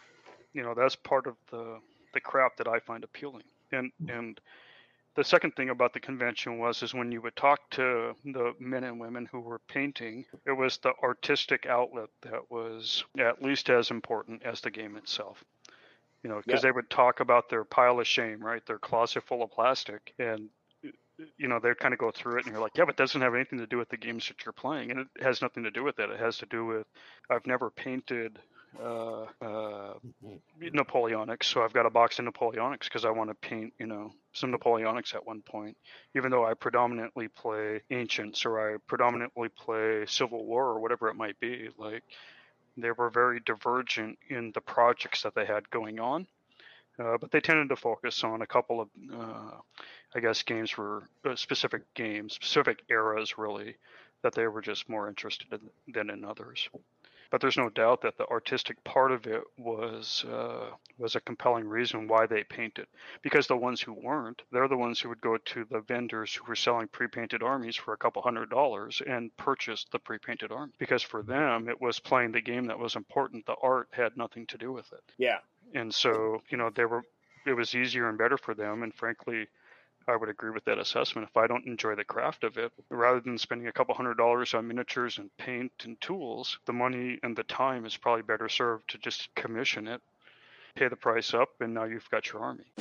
you know, that's part of the the crap that I find appealing. And and the second thing about the convention was is when you would talk to the men and women who were painting, it was the artistic outlet that was at least as important as the game itself. You know, because Yeah. they would talk about their pile of shame, right? Their closet full of plastic, and you know, they'd kind of go through it, and you're like, yeah, but it doesn't have anything to do with the games that you're playing, and it has nothing to do with it. It has to do with I've never painted uh, uh, Napoleonics, so I've got a box of Napoleonics because I want to paint, you know, some Napoleonics at one point. Even though I predominantly play Ancients or I predominantly play Civil War or whatever it might be, like they were very divergent in the projects that they had going on. Uh, but they tended to focus on a couple of, uh, I guess, games for uh, specific games, specific eras, really, that they were just more interested in than in others. But there's no doubt that the artistic part of it was uh, was a compelling reason why they painted. Because the ones who weren't, they're the ones who would go to the vendors who were selling pre-painted armies for a couple hundred dollars and purchase the pre-painted army. Because for them, it was playing the game that was important. The art had nothing to do with it. Yeah. And so, you know, they were. It was easier and better for them. And frankly, I would agree with that assessment. If I don't enjoy the craft of it, rather than spending a couple hundred dollars on miniatures and paint and tools, the money and the time is probably better served to just commission it, pay the price up, and now you've got your army.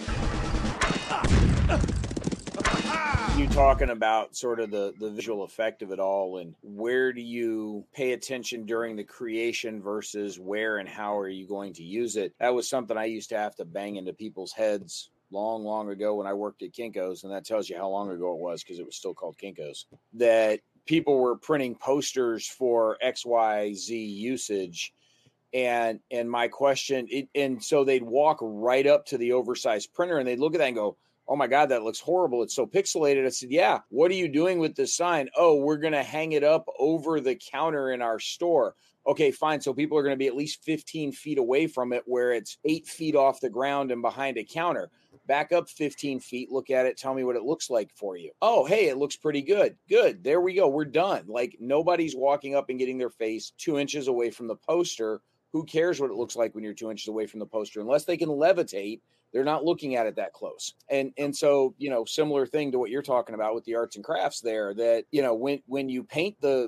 You talking about sort of the, the visual effect of it all, and where do you pay attention during the creation versus where and how are you going to use it? That was something I used to have to bang into people's heads long, long ago when I worked at Kinko's, and that tells you how long ago it was because it was still called Kinko's, that people were printing posters for X Y Z usage. And and my question, it, and so they'd walk right up to the oversized printer and they'd look at that and go, oh my God, that looks horrible. It's so pixelated. I said, yeah, what are you doing with this sign? Oh, we're going to hang it up over the counter in our store. Okay, fine. So people are going to be at least fifteen feet away from it where it's eight feet off the ground and behind a counter. Back up fifteen feet, look at it, tell me what it looks like for you. Oh, hey, it looks pretty good. Good. There we go. We're done. Like nobody's walking up and getting their face two inches away from the poster. Who cares what it looks like when you're two inches away from the poster? Unless they can levitate, they're not looking at it that close. And and so, you know, similar thing to what you're talking about with the arts and crafts there, that, you know, when, when you paint the,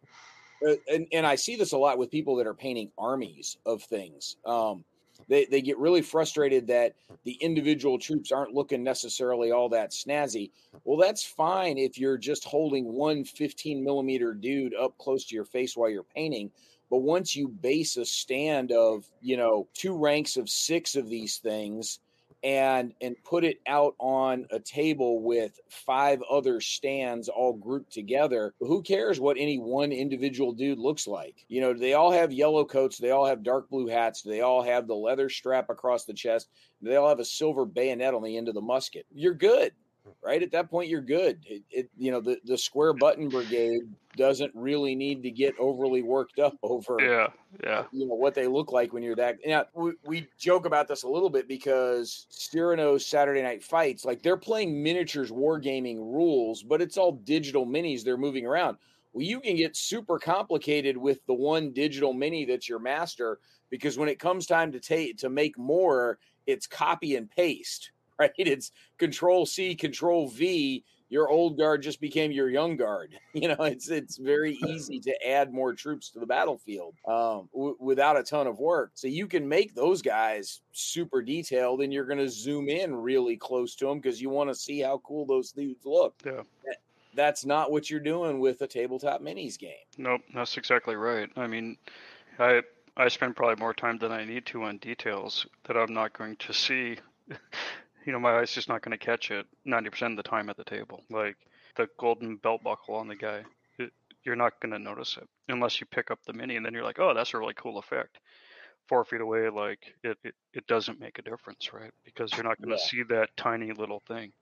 uh, and, and I see this a lot with people that are painting armies of things. Um, they, they get really frustrated that the individual troops aren't looking necessarily all that snazzy. Well, that's fine if you're just holding one fifteen millimeter dude up close to your face while you're painting. But once you base a stand of, you know, two ranks of six of these things and and put it out on a table with five other stands all grouped together, who cares what any one individual dude looks like? You know, they all have yellow coats. They all have dark blue hats. They all have the leather strap across the chest. They all have a silver bayonet on the end of the musket. You're good. Right at that point, you're good. It, it, you know, the, the square button brigade doesn't really need to get overly worked up over, yeah, yeah, you know, what they look like when you're that. Now, we, we joke about this a little bit because Cyrano's Saturday Night Fights, like they're playing miniatures wargaming rules, but it's all digital minis they're moving around. Well, you can get super complicated with the one digital mini that's your master, because when it comes time to take to make more, it's copy and paste. Right? It's control C, control V. Your old guard just became your young guard. You know, it's it's very easy to add more troops to the battlefield um, w- without a ton of work. So you can make those guys super detailed, and you're going to zoom in really close to them because you want to see how cool those dudes look. Yeah. That, that's not what you're doing with a tabletop minis game. Nope, that's exactly right. I mean, I I spend probably more time than I need to on details that I'm not going to see. You know, my eye's just not going to catch it ninety percent of the time at the table. Like the golden belt buckle on the guy, it, you're not going to notice it unless you pick up the mini, and then you're like, oh, that's a really cool effect. Four feet away, like it, it, it doesn't make a difference, right? Because you're not going to yeah. see that tiny little thing.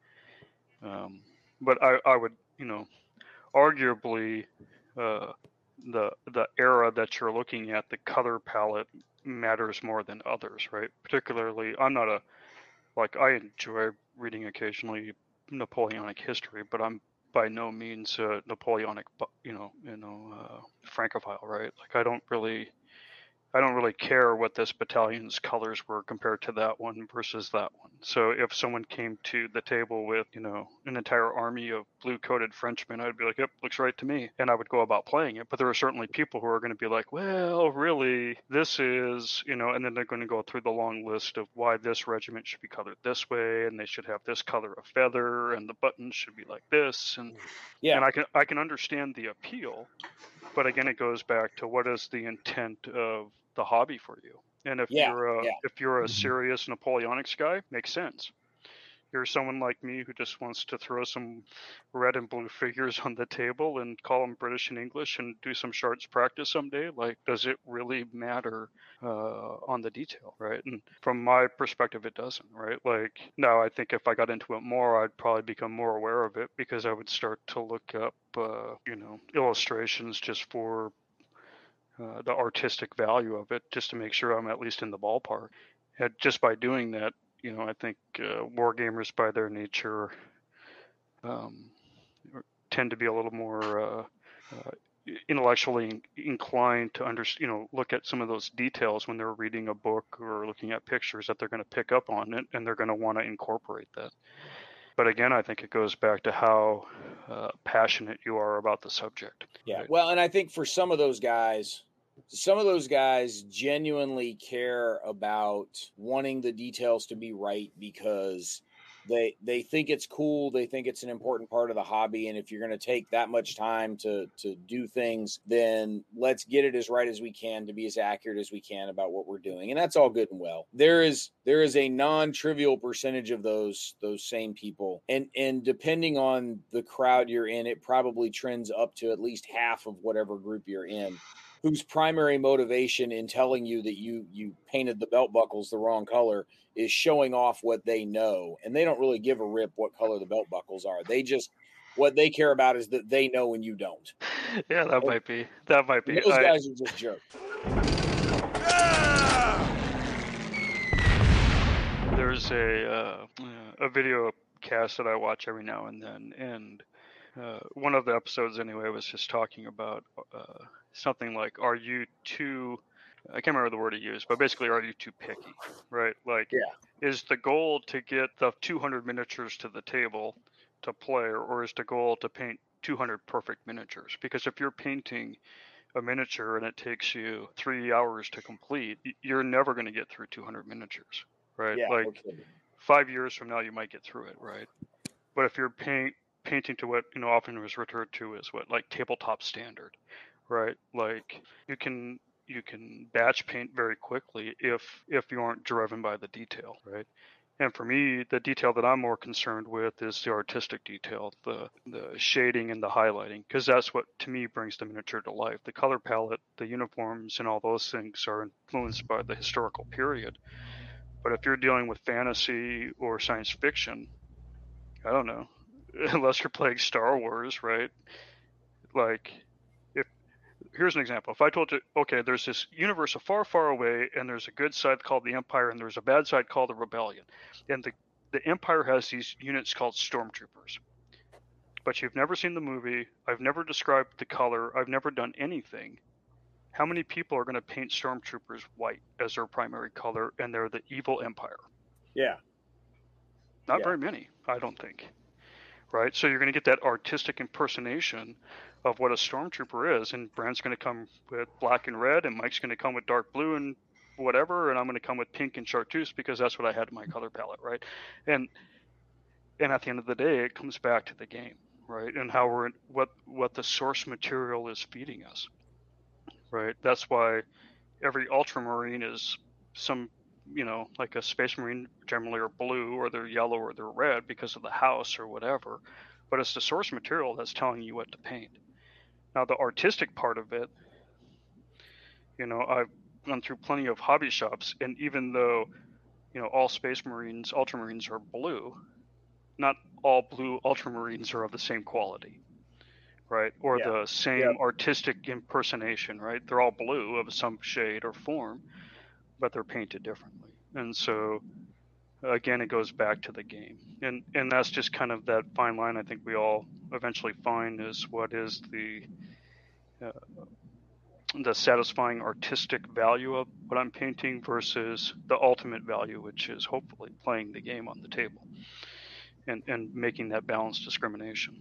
Um, but I, I would, you know, arguably uh, the the era that you're looking at, the color palette matters more than others, right? Particularly, I'm not a Like, I enjoy reading occasionally Napoleonic history, but I'm by no means a Napoleonic, you know, you know, uh, Francophile, right? Like, I don't really, I don't really care what this battalion's colors were compared to that one versus that one. So if someone came to the table with, you know, an entire army of blue-coated Frenchmen, I'd be like, yep, looks right to me. And I would go about playing it. But there are certainly people who are going to be like, well, really, this is, you know, and then they're going to go through the long list of why this regiment should be colored this way, and they should have this color of feather, and the buttons should be like this. And, yeah. and I can I can understand the appeal. But again, it goes back to what is the intent of the hobby for you. And if yeah, you're a yeah. if you're a serious Napoleonics guy, makes sense. You're someone like me who just wants to throw some red and blue figures on the table and call them British and English and do some shards practice someday. Like, does it really matter uh, on the detail, right? And from my perspective, it doesn't, right? Like, now I think if I got into it more, I'd probably become more aware of it because I would start to look up, uh, you know, illustrations just for uh, the artistic value of it, just to make sure I'm at least in the ballpark. And just by doing that, you know, I think uh, war gamers by their nature um, tend to be a little more uh, uh, intellectually inclined to under, you know, look at some of those details when they're reading a book or looking at pictures that they're going to pick up on it, and they're going to want to incorporate that. But again, I think it goes back to how uh, passionate you are about the subject. Yeah, right? Well, and I think for some of those guys, some of those guys genuinely care about wanting the details to be right because They they think it's cool. They think it's an important part of the hobby. And if you're going to take that much time to to do things, then let's get it as right as we can to be as accurate as we can about what we're doing. And that's all good and well. There is there is a non-trivial percentage of those those same people. And and depending on the crowd you're in, it probably trends up to at least half of whatever group you're in, whose primary motivation in telling you that you you painted the belt buckles the wrong color is showing off what they know. And they don't really give a rip what color the belt buckles are. They just, what they care about is that they know and you don't. Yeah, that might be. That might be. Those I, guys are just jerks. There's a uh, a video cast that I watch every now and then, and uh, one of the episodes anyway was just talking about uh, something like, are you too, I can't remember the word he used, but basically, are you too picky, right? Like, Yeah. Is the goal to get the two hundred miniatures to the table to play, or is the goal to paint two hundred perfect miniatures? Because if you're painting a miniature and it takes you three hours to complete, you're never going to get through two hundred miniatures, right? Yeah, like okay. Five years from now, you might get through it, right? But if you're paint painting to what, you know, often was referred to as what, like tabletop standard, right? Like you can you can batch paint very quickly if if you aren't driven by the detail, right? And for me, the detail that I'm more concerned with is the artistic detail, the the shading and the highlighting, because that's what to me brings the miniature to life. The color palette, the uniforms, and all those things are influenced by the historical period. But if you're dealing with fantasy or science fiction, I don't know, unless you're playing Star Wars, right? Like, if here's an example. If I told you, okay, there's this universe far, far away, and there's a good side called the Empire, and there's a bad side called the Rebellion, and the the Empire has these units called stormtroopers. But you've never seen the movie. I've never described the color. I've never done anything. How many people are going to paint stormtroopers white as their primary color, and they're the evil Empire? Yeah. Not Yeah. very many, I don't think. Right? So you're going to get that artistic impersonation of what a stormtrooper is, and Brand's going to come with black and red, and Mike's going to come with dark blue and whatever, and I'm going to come with pink and chartreuse because that's what I had in my color palette, right? And and at the end of the day, it comes back to the game, right? And how we're what what the source material is feeding us, right? That's why every ultramarine is some, you know, like a space marine generally are blue or they're yellow or they're red because of the house or whatever. But it's the source material that's telling you what to paint. Now, the artistic part of it, you know, I've gone through plenty of hobby shops, and even though, you know, all space marines, ultramarines are blue, not all blue ultramarines are of the same quality, right? Or Yeah. the same Yeah. artistic impersonation, right? They're all blue of some shade or form, but they're painted differently. And so, again, it goes back to the game. And and that's just kind of that fine line I think we all eventually find is what is the uh, the satisfying artistic value of what I'm painting versus the ultimate value, which is hopefully playing the game on the table and, and making that balanced discrimination.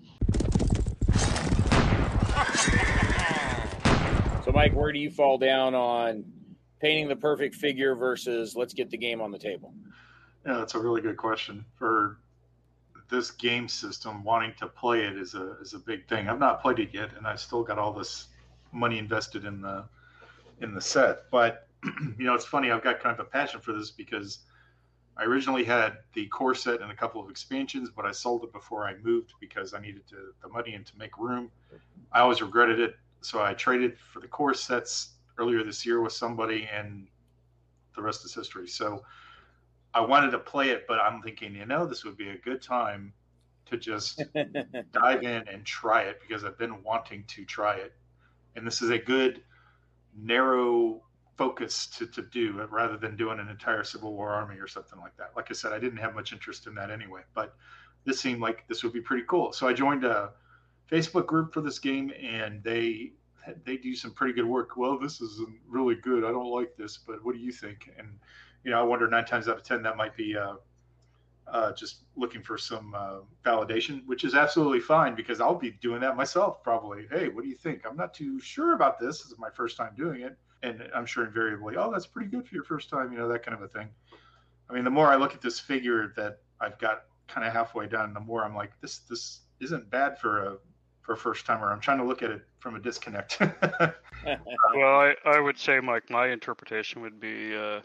So, Mike, where do you fall down on painting the perfect figure versus let's get the game on the table? Yeah, that's a really good question. For this game system, wanting to play it is a is a big thing. I've not played it yet, and I've still got all this money invested in the in the set. But you know, it's funny. I've got kind of a passion for this because I originally had the core set and a couple of expansions, but I sold it before I moved because I needed to, the money and to make room. I always regretted it, so I traded for the core sets earlier this year with somebody, and the rest is history. So I wanted to play it, but I'm thinking, you know, this would be a good time to just dive in and try it because I've been wanting to try it. And this is a good narrow focus to, to do it rather than doing an entire Civil War army or something like that. Like I said, I didn't have much interest in that anyway, but this seemed like this would be pretty cool. So I joined a Facebook group for this game, and they they do some pretty good work. Well, this isn't really good. I don't like this, but what do you think? And you know, I wonder nine times out of ten that might be uh, uh, just looking for some uh, validation, which is absolutely fine because I'll be doing that myself probably. Hey, what do you think? I'm not too sure about this. This is my first time doing it. And I'm sure invariably, oh, that's pretty good for your first time, you know, that kind of a thing. I mean, the more I look at this figure that I've got kind of halfway done, the more I'm like, this this isn't bad for a for a first timer. I'm trying to look at it from a disconnect. Well, I, I would say, Mike, my interpretation would be, uh,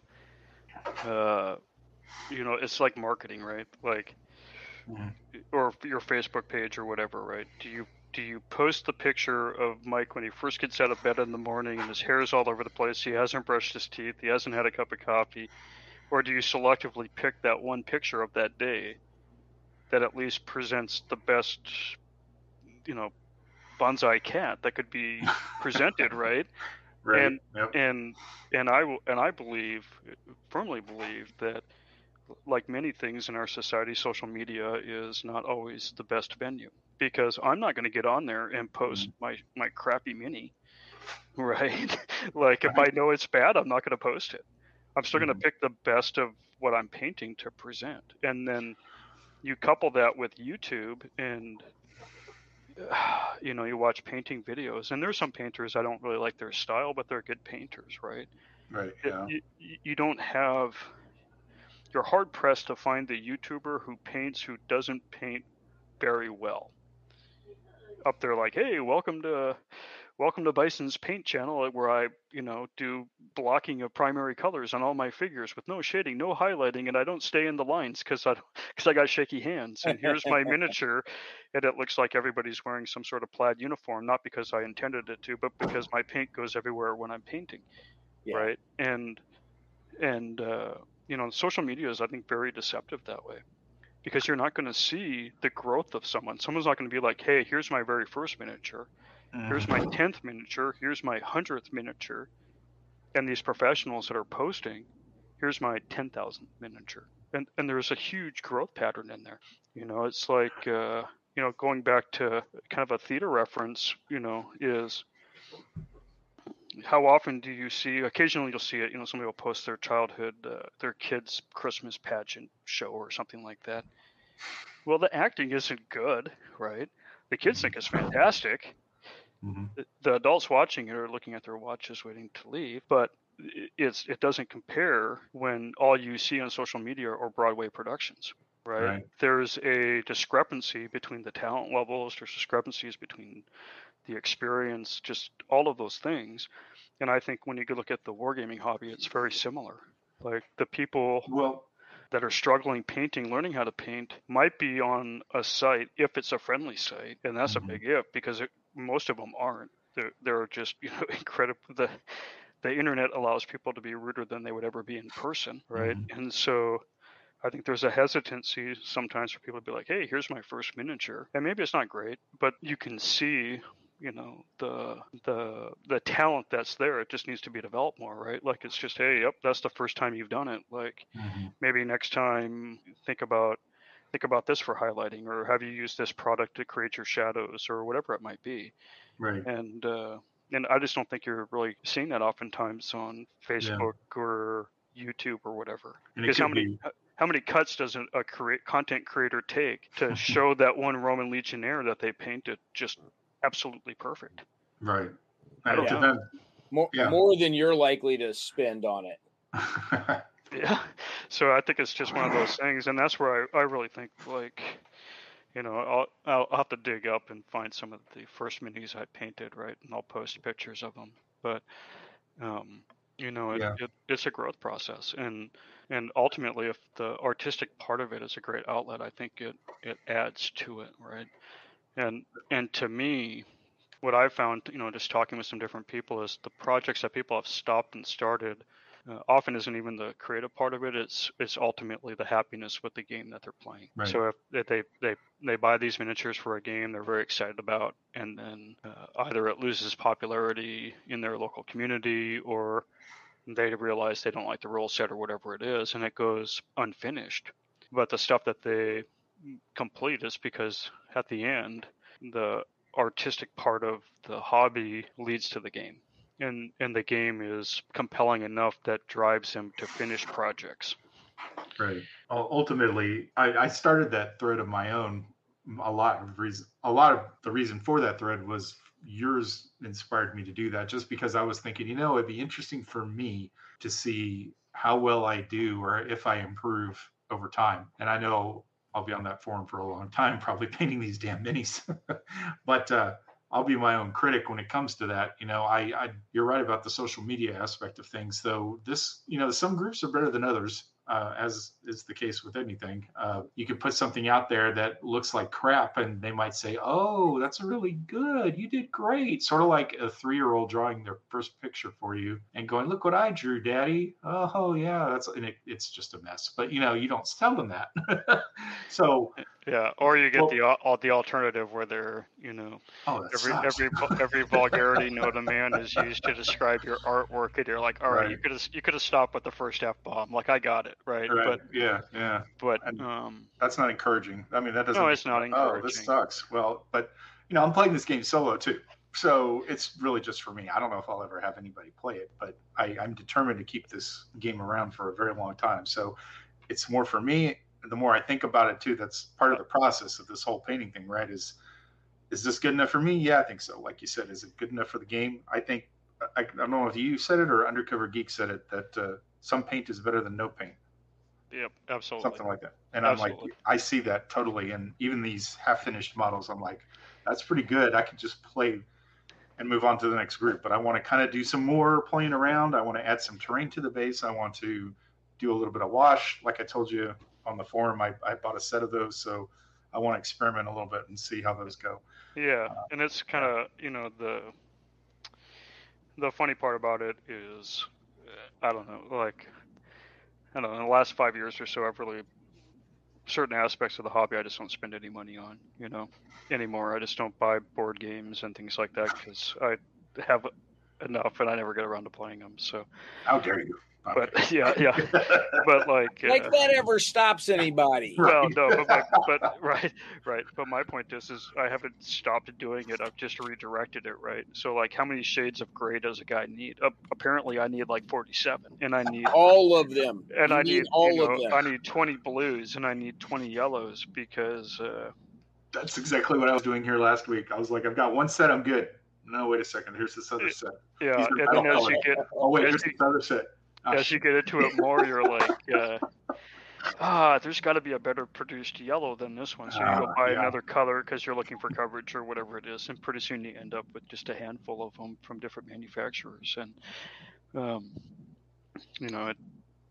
uh, you know, it's like marketing, right? Like, mm-hmm. or your Facebook page or whatever, right? Do you do you post the picture of Mike when he first gets out of bed in the morning and his hair is all over the place, he hasn't brushed his teeth, he hasn't had a cup of coffee, or do you selectively pick that one picture of that day that at least presents the best, you know, bonsai cat that could be presented, right? Right. And yep. and and I and I believe, firmly believe that, like many things in our society, social media is not always the best venue, because I'm not going to get on there and post mm-hmm. my my crappy mini, right? Like if I know it's bad, I'm not going to post it. I'm still mm-hmm. going to pick the best of what I'm painting to present, and then you couple that with YouTube and. You know, you watch painting videos, and there's some painters I don't really like their style, but they're good painters, right? Right. Yeah. You, you don't have. You're hard pressed to find the YouTuber who paints who doesn't paint very well. Up there, like, hey, welcome to, welcome to Bison's Paint Channel, where I, you know, do blocking of primary colors on all my figures with no shading, no highlighting, and I don't stay in the lines because I, because I got shaky hands. And here's my miniature, and it looks like everybody's wearing some sort of plaid uniform, not because I intended it to, but because my paint goes everywhere when I'm painting, yeah. right? And and uh, you know, social media is, I think, very deceptive that way, because you're not going to see the growth of someone. Someone's not going to be like, hey, here's my very first miniature. Here's my tenth miniature. Here's my hundredth miniature. And these professionals that are posting, here's my ten thousandth miniature. And and there's a huge growth pattern in there. You know, it's like, uh, you know, going back to kind of a theater reference, you know, is how often do you see, occasionally you'll see it, you know, somebody will post their childhood, uh, their kid's Christmas pageant show or something like that. Well, the acting isn't good, right? The kids think it's fantastic. Mm-hmm. The, the adults watching it are looking at their watches waiting to leave, but it's it doesn't compare when all you see on social media are Broadway productions, right? right? There's a discrepancy between the talent levels, there's discrepancies between the experience, just all of those things. And I think when you look at the wargaming hobby, it's very similar. Like the people well, that are struggling painting, learning how to paint, might be on a site if it's a friendly site, and that's mm-hmm. a big if, because it, most of them aren't. They're, they're just, you know, incredible. The the internet allows people to be ruder than they would ever be in person, right? Mm-hmm. And so I think there's a hesitancy sometimes for people to be like, hey, here's my first miniature. And maybe it's not great, but you can see, you know, the the the talent that's there. It just needs to be developed more, right? Like it's just, hey, yep, that's the first time you've done it. Like mm-hmm. maybe next time think about think about this for highlighting, or have you used this product to create your shadows, or whatever it might be. Right. And uh, and I just don't think you're really seeing that oftentimes on Facebook yeah. or YouTube or whatever. Because how many be... how many cuts does a, a create, content creator take to show that one Roman legionnaire that they painted just absolutely perfect? Right. I don't yeah. More yeah. more than you're likely to spend on it. Yeah. So I think it's just one of those things, and that's where I, I really think, like, you know, I'll, I'll I'll have to dig up and find some of the first minis I painted, right, and I'll post pictures of them. But um, you know, it, yeah. it, it's a growth process, and and ultimately, if the artistic part of it is a great outlet, I think it it adds to it, right? And and to me, what I found, you know, just talking with some different people, is the projects that people have stopped and started uh, often isn't even the creative part of it. It's it's ultimately the happiness with the game that they're playing. Right. So if, if they they they buy these miniatures for a game they're very excited about, and then uh, either it loses popularity in their local community, or they realize they don't like the rule set or whatever it is, and it goes unfinished. But the stuff that they complete is because at the end, the artistic part of the hobby leads to the game. And and the game is compelling enough that drives them to finish projects. Right. Ultimately, I, I started that thread of my own. A lot of reason, a lot of the reason for that thread was yours inspired me to do that. Just because I was thinking, you know, it'd be interesting for me to see how well I do, or if I improve over time. And I know I'll be on that forum for a long time, probably painting these damn minis. But uh, I'll be my own critic when it comes to that. You know, I, I you're right about the social media aspect of things, though. This, you know, some groups are better than others. Uh, as is the case with anything. Uh, you could put something out there that looks like crap and they might say, oh, that's really good. You did great. Sort of like a three-year-old drawing their first picture for you and going, look what I drew, Daddy. Oh, yeah. That's and it, it's just a mess. But, you know, you don't tell them that. So. Yeah, or you get well, the all the alternative where they're, you know, oh, every sucks. every every vulgarity known to man is used to describe your artwork, and you're like, all right, right. you could have you could have stopped with the first F bomb. Like, I got it, right? Right. But yeah, yeah. But and um, that's not encouraging. I mean, that doesn't. No, it's not encouraging. Oh, this sucks. Well, but you know, I'm playing this game solo too, so it's really just for me. I don't know if I'll ever have anybody play it, but I, I'm determined to keep this game around for a very long time. So it's more for me. The more I think about it too, that's part of the process of this whole painting thing, right? Is is this good enough for me? Yeah, I think so. Like you said, is it good enough for the game? I think I, I don't know if you said it or Undercover Geek said it, that uh, some paint is better than no paint. Yep, absolutely. Something like that. And absolutely. I'm like, I see that totally. And even these half-finished models, I'm like, that's pretty good. I could just play and move on to the next group. But I want to kind of do some more playing around. I want to add some terrain to the base. I want to do a little bit of wash. Like I told you on the forum, I, I bought a set of those. So I want to experiment a little bit and see how those go. Yeah, uh, and it's kind of, you know, the the funny part about it is, I don't know, like, I don't know, in the last five years or so, I've really, certain aspects of the hobby I just don't spend any money on, you know, anymore. I just don't buy board games and things like that because I have enough and I never get around to playing them. So how dare you? But yeah, yeah, but like, like uh, that ever stops anybody. Well, no, but, my, but right, right. But my point is, is I haven't stopped doing it. I've just redirected it, right? So, like, how many shades of gray does a guy need? Uh, apparently, I need like forty-seven, and I need all of them. And you I need, need all you know, of them. I need twenty blues, and I need twenty yellows because. Uh, That's exactly what I was doing here last week. I was like, I've got one set, I'm good. No, wait a second. Here's this other set. Yeah, and then as you get, oh wait, here's you, this other set. Oh, as you get into it more, you're like, uh, ah, there's got to be a better produced yellow than this one. So you go buy uh, yeah. another color because you're looking for coverage or whatever it is, and pretty soon you end up with just a handful of them from different manufacturers. And um, you know, it,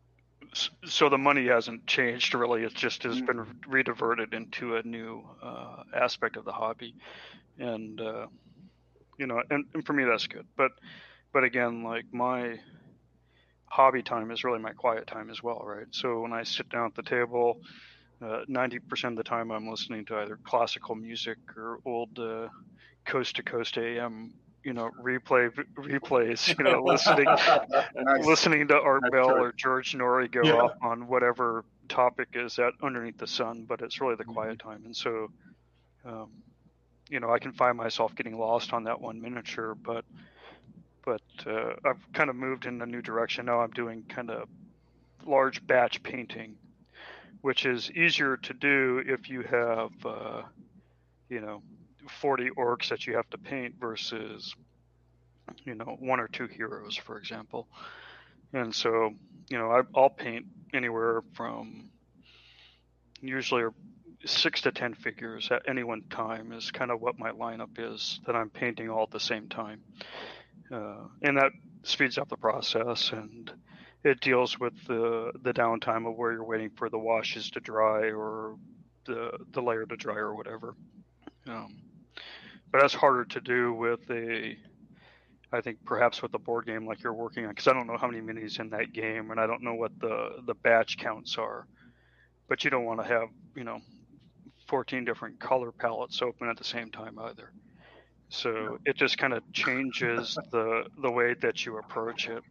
so the money hasn't changed really. It just has been rediverted into a new uh, aspect of the hobby, and uh, you know, and, and for me that's good. But but again, like my hobby time is really my quiet time as well, right? So when I sit down at the table, uh, ninety percent of the time I'm listening to either classical music or old uh, coast to coast A M, you know, replay replays, you know, listening nice. listening to Art That's Bell true. or George Norrie go Yeah. off on whatever topic is that underneath the sun, but it's really the quiet time. And so, um, you know, I can find myself getting lost on that one miniature, but But uh, I've kind of moved in a new direction. Now I'm doing kind of large batch painting, which is easier to do if you have, uh, you know, forty orcs that you have to paint versus, you know, one or two heroes, for example. And so, you know, I, I'll paint anywhere from usually six to ten figures at any one time is kind of what my lineup is that I'm painting all at the same time. Uh, and that speeds up the process, and it deals with the the downtime of where you're waiting for the washes to dry or the the layer to dry or whatever. Um, but that's harder to do with a, I think perhaps with a board game like you're working on, because I don't know how many minis in that game, and I don't know what the the batch counts are. But you don't want to have, you know, fourteen different color palettes open at the same time either. So it just kind of changes the the way that you approach it.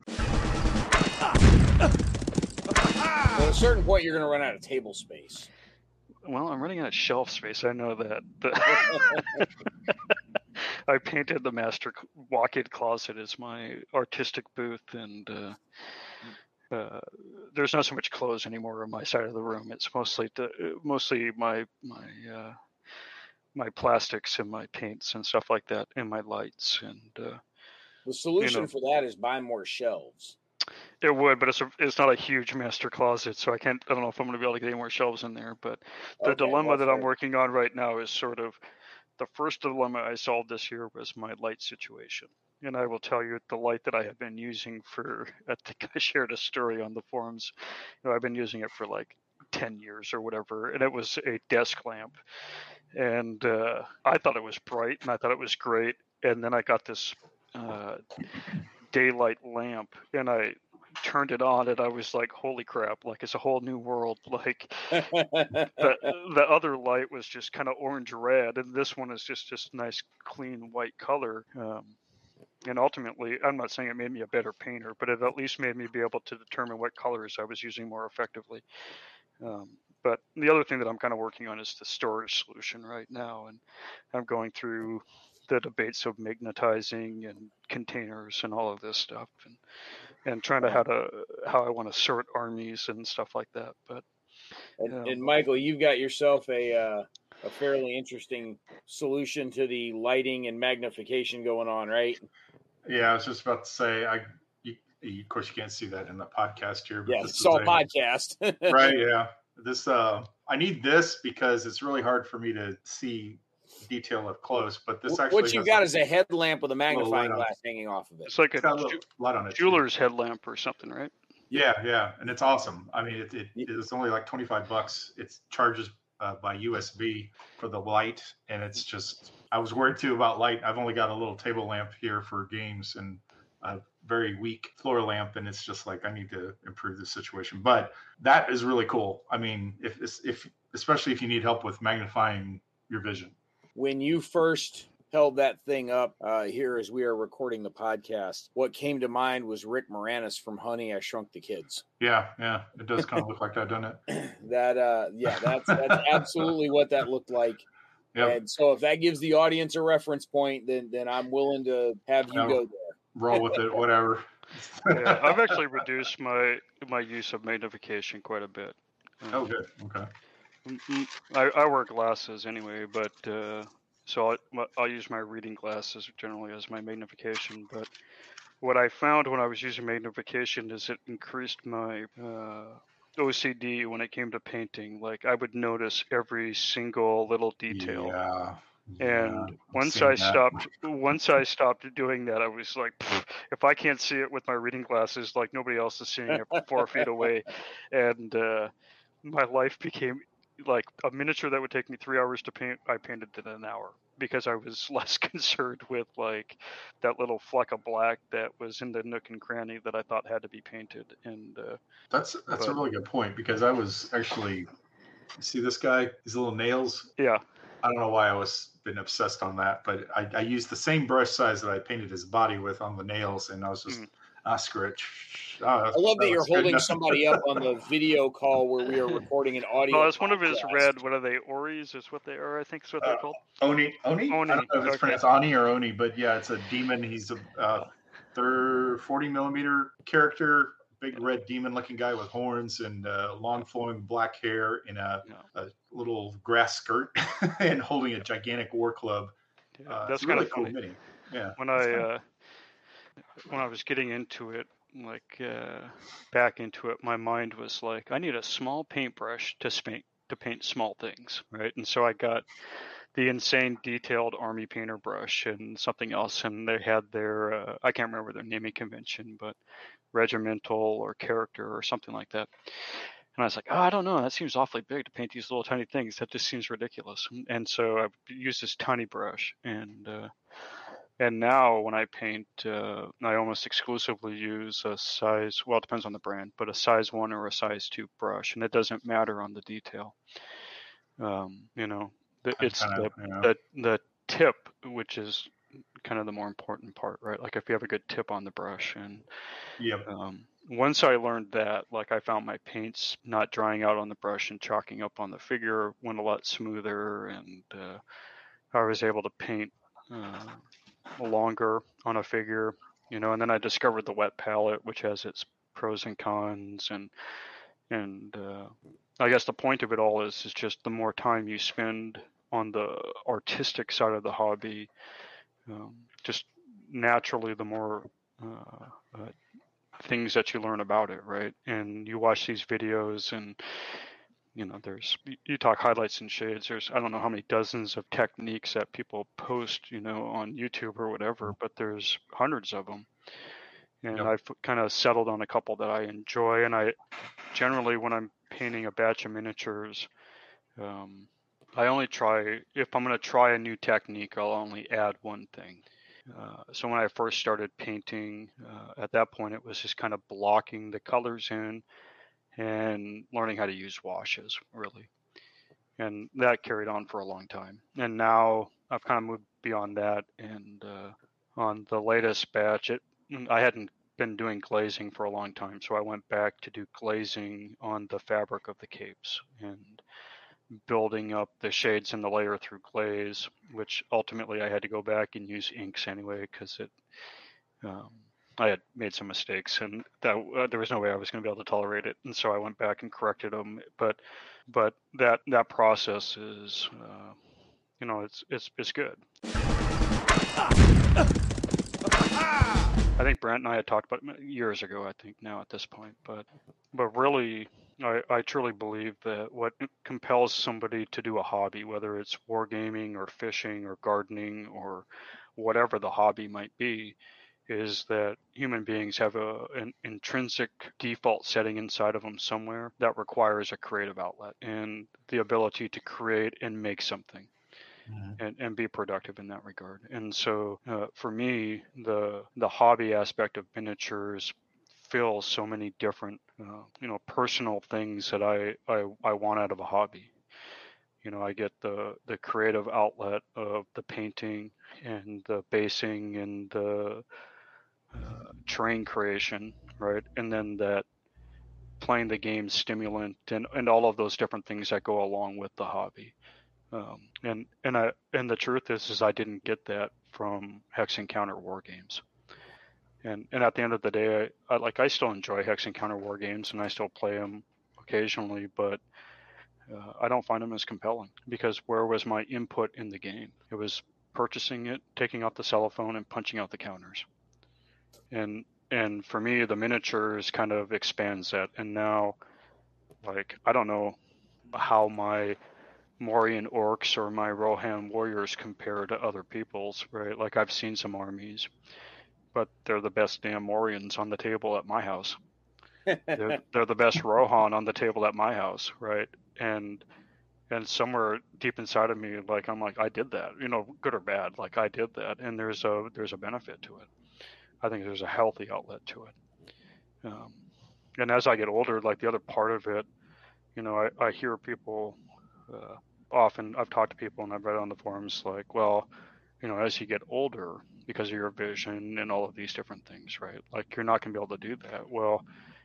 At a certain point, you're going to run out of table space. Well, I'm running out of shelf space. I know that. I painted the master walk-in closet as my artistic booth, and uh, uh, there's not so much clothes anymore on my side of the room. It's mostly the, mostly my my. Uh, my plastics and my paints and stuff like that and my lights. And uh, the solution you know, for that is buy more shelves. It would, but it's a, it's not a huge master closet, so I can't. I don't know if I'm going to be able to get any more shelves in there. But the Okay, dilemma well, that I'm fair. working on right now is sort of the first dilemma I solved this year was my light situation. And I will tell you the light that I have been using for, I think I shared a story on the forums. You know, I've been using it for like ten years or whatever, and it was a desk lamp. And uh, I thought it was bright, and I thought it was great. And then I got this uh, daylight lamp, and I turned it on, and I was like, holy crap, like it's a whole new world. Like the, the other light was just kind of orange red, and this one is just just nice clean white color. Um, and ultimately, I'm not saying it made me a better painter, but it at least made me be able to determine what colors I was using more effectively. Um, but the other thing that I'm kind of working on is the storage solution right now, and I'm going through the debates of magnetizing and containers and all of this stuff, and and trying to how to how I want to sort armies and stuff like that. But and, um, and Michael, you've got yourself a uh, a fairly interesting solution to the lighting and magnification going on, right? Yeah, I was just about to say, I, you, of course, you can't see that in the podcast here, but Yeah, this it's is all a, podcast. right. Yeah, this uh, I need this because it's really hard for me to see detail up close. But this actually What you has got a is a headlamp with a little light magnifying on glass it. hanging off of it. it's like It's a got a little ju- light on it. too. jeweler's headlamp or something, right? Yeah, yeah, and it's awesome. I mean, it it, it's only like twenty-five bucks. It charges uh, by U S B for the light, and it's just. I was worried too about light. I've only got a little table lamp here for games and a very weak floor lamp, and it's just like I need to improve this situation. But that is really cool. I mean, if if especially if you need help with magnifying your vision. When you first held that thing up uh, here as we are recording the podcast, what came to mind was Rick Moranis from Honey, I Shrunk the Kids. Yeah, yeah, it does kind of look like that, doesn't it? That, uh, yeah, that's that's absolutely what that looked like. Yep. And so, if that gives the audience a reference point, then then I'm willing to have you I'll go there. Roll with it, whatever. Yeah, I've actually reduced my my use of magnification quite a bit. Um, oh, good. Okay. I, I wear glasses anyway, but uh, so I'll, I'll use my reading glasses generally as my magnification. But what I found when I was using magnification is it increased my uh, O C D when it came to painting. Like I would notice every single little detail. Yeah. And yeah, once I stopped, once I stopped doing that, I was like, if I can't see it with my reading glasses, like nobody else is seeing it four feet away, and uh, my life became like a miniature that would take me three hours to paint. I painted it in an hour because I was less concerned with like that little fleck of black that was in the nook and cranny that I thought had to be painted. And uh, that's that's but, a really good point because I was actually, you see this guy, these little nails. Yeah. I don't know why I was been obsessed on that, but I, I used the same brush size that I painted his body with on the nails, and I was just, mm. ah, screw it. Oh, I love that, that you're holding somebody up on the video call where we are recording an audio. Well, it's podcast. One of his red. What are they? Oris is what they are. I think is what they're uh, called. Oni. Oni. Oni. I don't know if it's okay. pronounced Oni or Oni, but yeah, it's a demon. He's a uh, third forty millimeter character. Big red demon-looking guy with horns and uh, long flowing black hair in a, yeah. a little grass skirt and holding a gigantic war club. Yeah, uh, that's kind really of cool funny. Mini. Yeah. When I uh, when I was getting into it, like uh, back into it, my mind was like, I need a small paintbrush to paint to paint small things, right? And so I got the insane detailed army painter brush and something else, and they had their uh, I can't remember their naming convention, but regimental or character or something like that. And I was like, oh, I don't know, that seems awfully big to paint these little tiny things. That just seems ridiculous. And so I used this tiny brush, and uh, and now when I paint, uh, I almost exclusively use a size, well, it depends on the brand, but a size one or a size two brush, and it doesn't matter on the detail. Um, you know, the, it's kinda, the, you know. the the tip, which is kind of the more important part, right? Like if you have a good tip on the brush, and yep. um, once I learned that, like I found my paints not drying out on the brush and chalking up on the figure went a lot smoother, and uh, I was able to paint uh, longer on a figure, you know. And then I discovered the wet palette, which has its pros and cons, and and uh, I guess the point of it all is is just the more time you spend on the artistic side of the hobby, um, just naturally the more uh, uh, things that you learn about it, right? And you watch these videos and, you know, there's, you talk highlights and shades. There's, I don't know how many dozens of techniques that people post, you know, on YouTube or whatever, but there's hundreds of them. And yep. I've kind of settled on a couple that I enjoy. And I generally, when I'm painting a batch of miniatures, um, I only try, if I'm going to try a new technique, I'll only add one thing. Uh, so when I first started painting, uh, at that point, it was just kind of blocking the colors in and learning how to use washes, really. And that carried on for a long time. And now I've kind of moved beyond that. And uh, on the latest batch, it I hadn't been doing glazing for a long time, so I went back to do glazing on the fabric of the capes and building up the shades in the layer through glaze, which ultimately I had to go back and use inks anyway because it um, I had made some mistakes and that uh, there was no way I was going to be able to tolerate it, and so I went back and corrected them. But but that that process is uh, you know it's it's it's good. I think Brent and I had talked about it years ago, I think now at this point, but but really, I, I truly believe that what compels somebody to do a hobby, whether it's wargaming or fishing or gardening or whatever the hobby might be, is that human beings have a an intrinsic default setting inside of them somewhere that requires a creative outlet and the ability to create and make something. And, and be productive in that regard. And so uh, for me, the the hobby aspect of miniatures fills so many different, uh, you know, personal things that I, I, I want out of a hobby. You know, I get the, the creative outlet of the painting and the basing and the uh, terrain creation, right? And then that playing the game stimulant and, and all of those different things that go along with the hobby. Um, and and I and the truth is is I didn't get that from Hex Encounter war games. And and at the end of the day, I, I like I still enjoy Hex Encounter war games and I still play them occasionally, but uh, I don't find them as compelling because where was my input in the game? It was purchasing it, taking out the cellophane, and punching out the counters. And and for me, the miniatures kind of expands that. And now, like I don't know how my Morian orcs or my Rohan warriors compare to other people's, right? Like I've seen some armies, but they're the best damn Morians on the table at my house. they're, they're the best Rohan on the table at my house, right? And and somewhere deep inside of me, like I'm like I did that, you know, good or bad, like I did that, and there's a there's a benefit to it. I think there's a healthy outlet to it. Um, and as I get older, like the other part of it, you know, I, I hear people. Uh, Often I've talked to people and I've read on the forums like, well, you know, as you get older, because of your vision and all of these different things, right? Like you're not going to be able to do that. Well,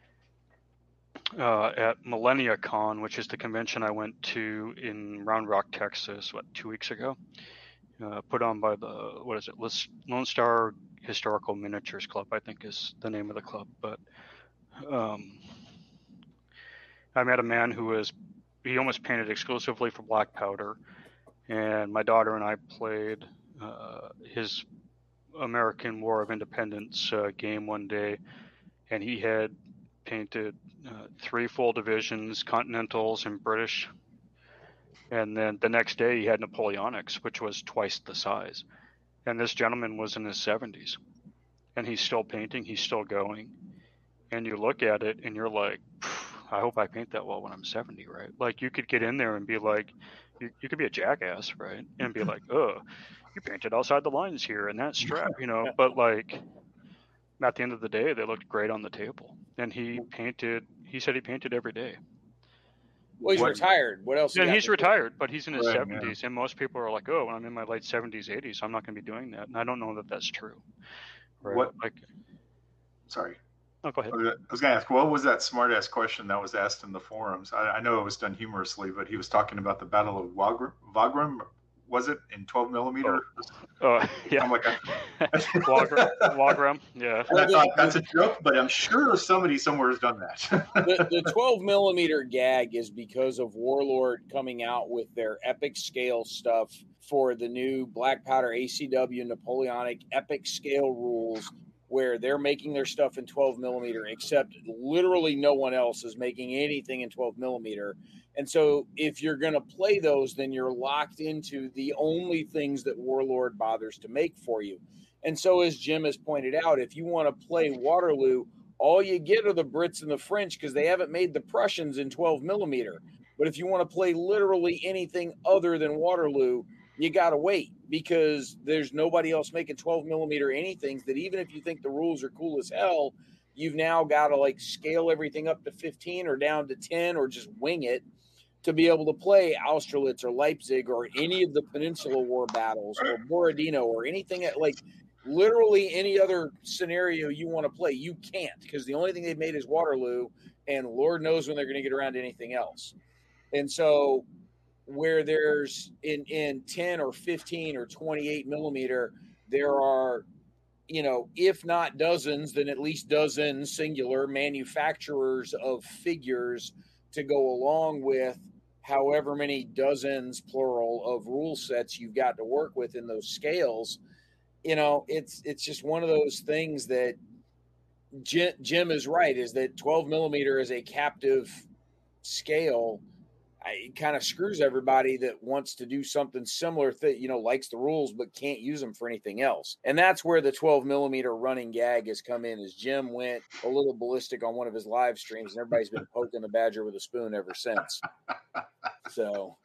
uh, at Millennia Con, which is the convention I went to in Round Rock, Texas, what, two weeks ago, uh, put on by the, what is it, Lone Star Historical Miniatures Club, I think is the name of the club. But um, I met a man who was he almost painted exclusively for black powder, and my daughter and I played uh, his American War of Independence uh, game one day, and he had painted uh, three full divisions, Continentals and British, and then the next day he had Napoleonics, which was twice the size. And this gentleman was in his seventies, and he's still painting, he's still going, and you look at it and you're like, I hope I paint that well when I'm seventy, right? Like you could get in there and be like, you, you could be a jackass, right? And be like, oh, you painted outside the lines here and that strap, you know, but like at the end of the day, they looked great on the table. And he painted, he said he painted every day. Well, he's what, retired. What else? Yeah, he's retired, do? But he's in his right, seventies. Yeah. And most people are like, oh, when I'm in my late seventies, eighties, I'm not going to be doing that. And I don't know that that's true. Right? What? Like, sorry. Oh, go ahead. I was going to ask, what was that smart-ass question that was asked in the forums? I, I know it was done humorously, but he was talking about the Battle of Wagram, Wagram was it, in twelve millimeter? Oh, uh, yeah. I'm like, I... Wagram, Wagram, yeah. And I thought that's a joke, but I'm sure somebody somewhere has done that. the, the twelve millimeter gag is because of Warlord coming out with their epic scale stuff for the new Black Powder A C W Napoleonic epic scale rules. where they're making their stuff in twelve millimeter, except literally no one else is making anything in twelve millimeter. And so if you're going to play those, then you're locked into the only things that Warlord bothers to make for you. And so, as Jim has pointed out, if you want to play Waterloo, all you get are the Brits and the French because they haven't made the Prussians in twelve millimeter. But if you want to play literally anything other than Waterloo, you got to wait because there's nobody else making twelve millimeter anything that even if you think the rules are cool as hell, you've now got to like scale everything up to fifteen or down to ten or just wing it to be able to play Austerlitz or Leipzig or any of the Peninsula War battles or Borodino or anything like literally any other scenario you want to play. You can't because the only thing they've made is Waterloo, and Lord knows when they're going to get around to anything else. And so where there's in, in ten or fifteen or twenty-eight millimeter, there are, you know, if not dozens, then at least dozens singular manufacturers of figures to go along with however many dozens plural of rule sets you've got to work with in those scales. You know, it's it's just one of those things that Jim, Jim is right, is that twelve millimeter is a captive scale. It kind of screws everybody that wants to do something similar that, you know, likes the rules but can't use them for anything else. And that's where the twelve millimeter running gag has come in, as Jim went a little ballistic on one of his live streams, and everybody's been poking the badger with a spoon ever since. So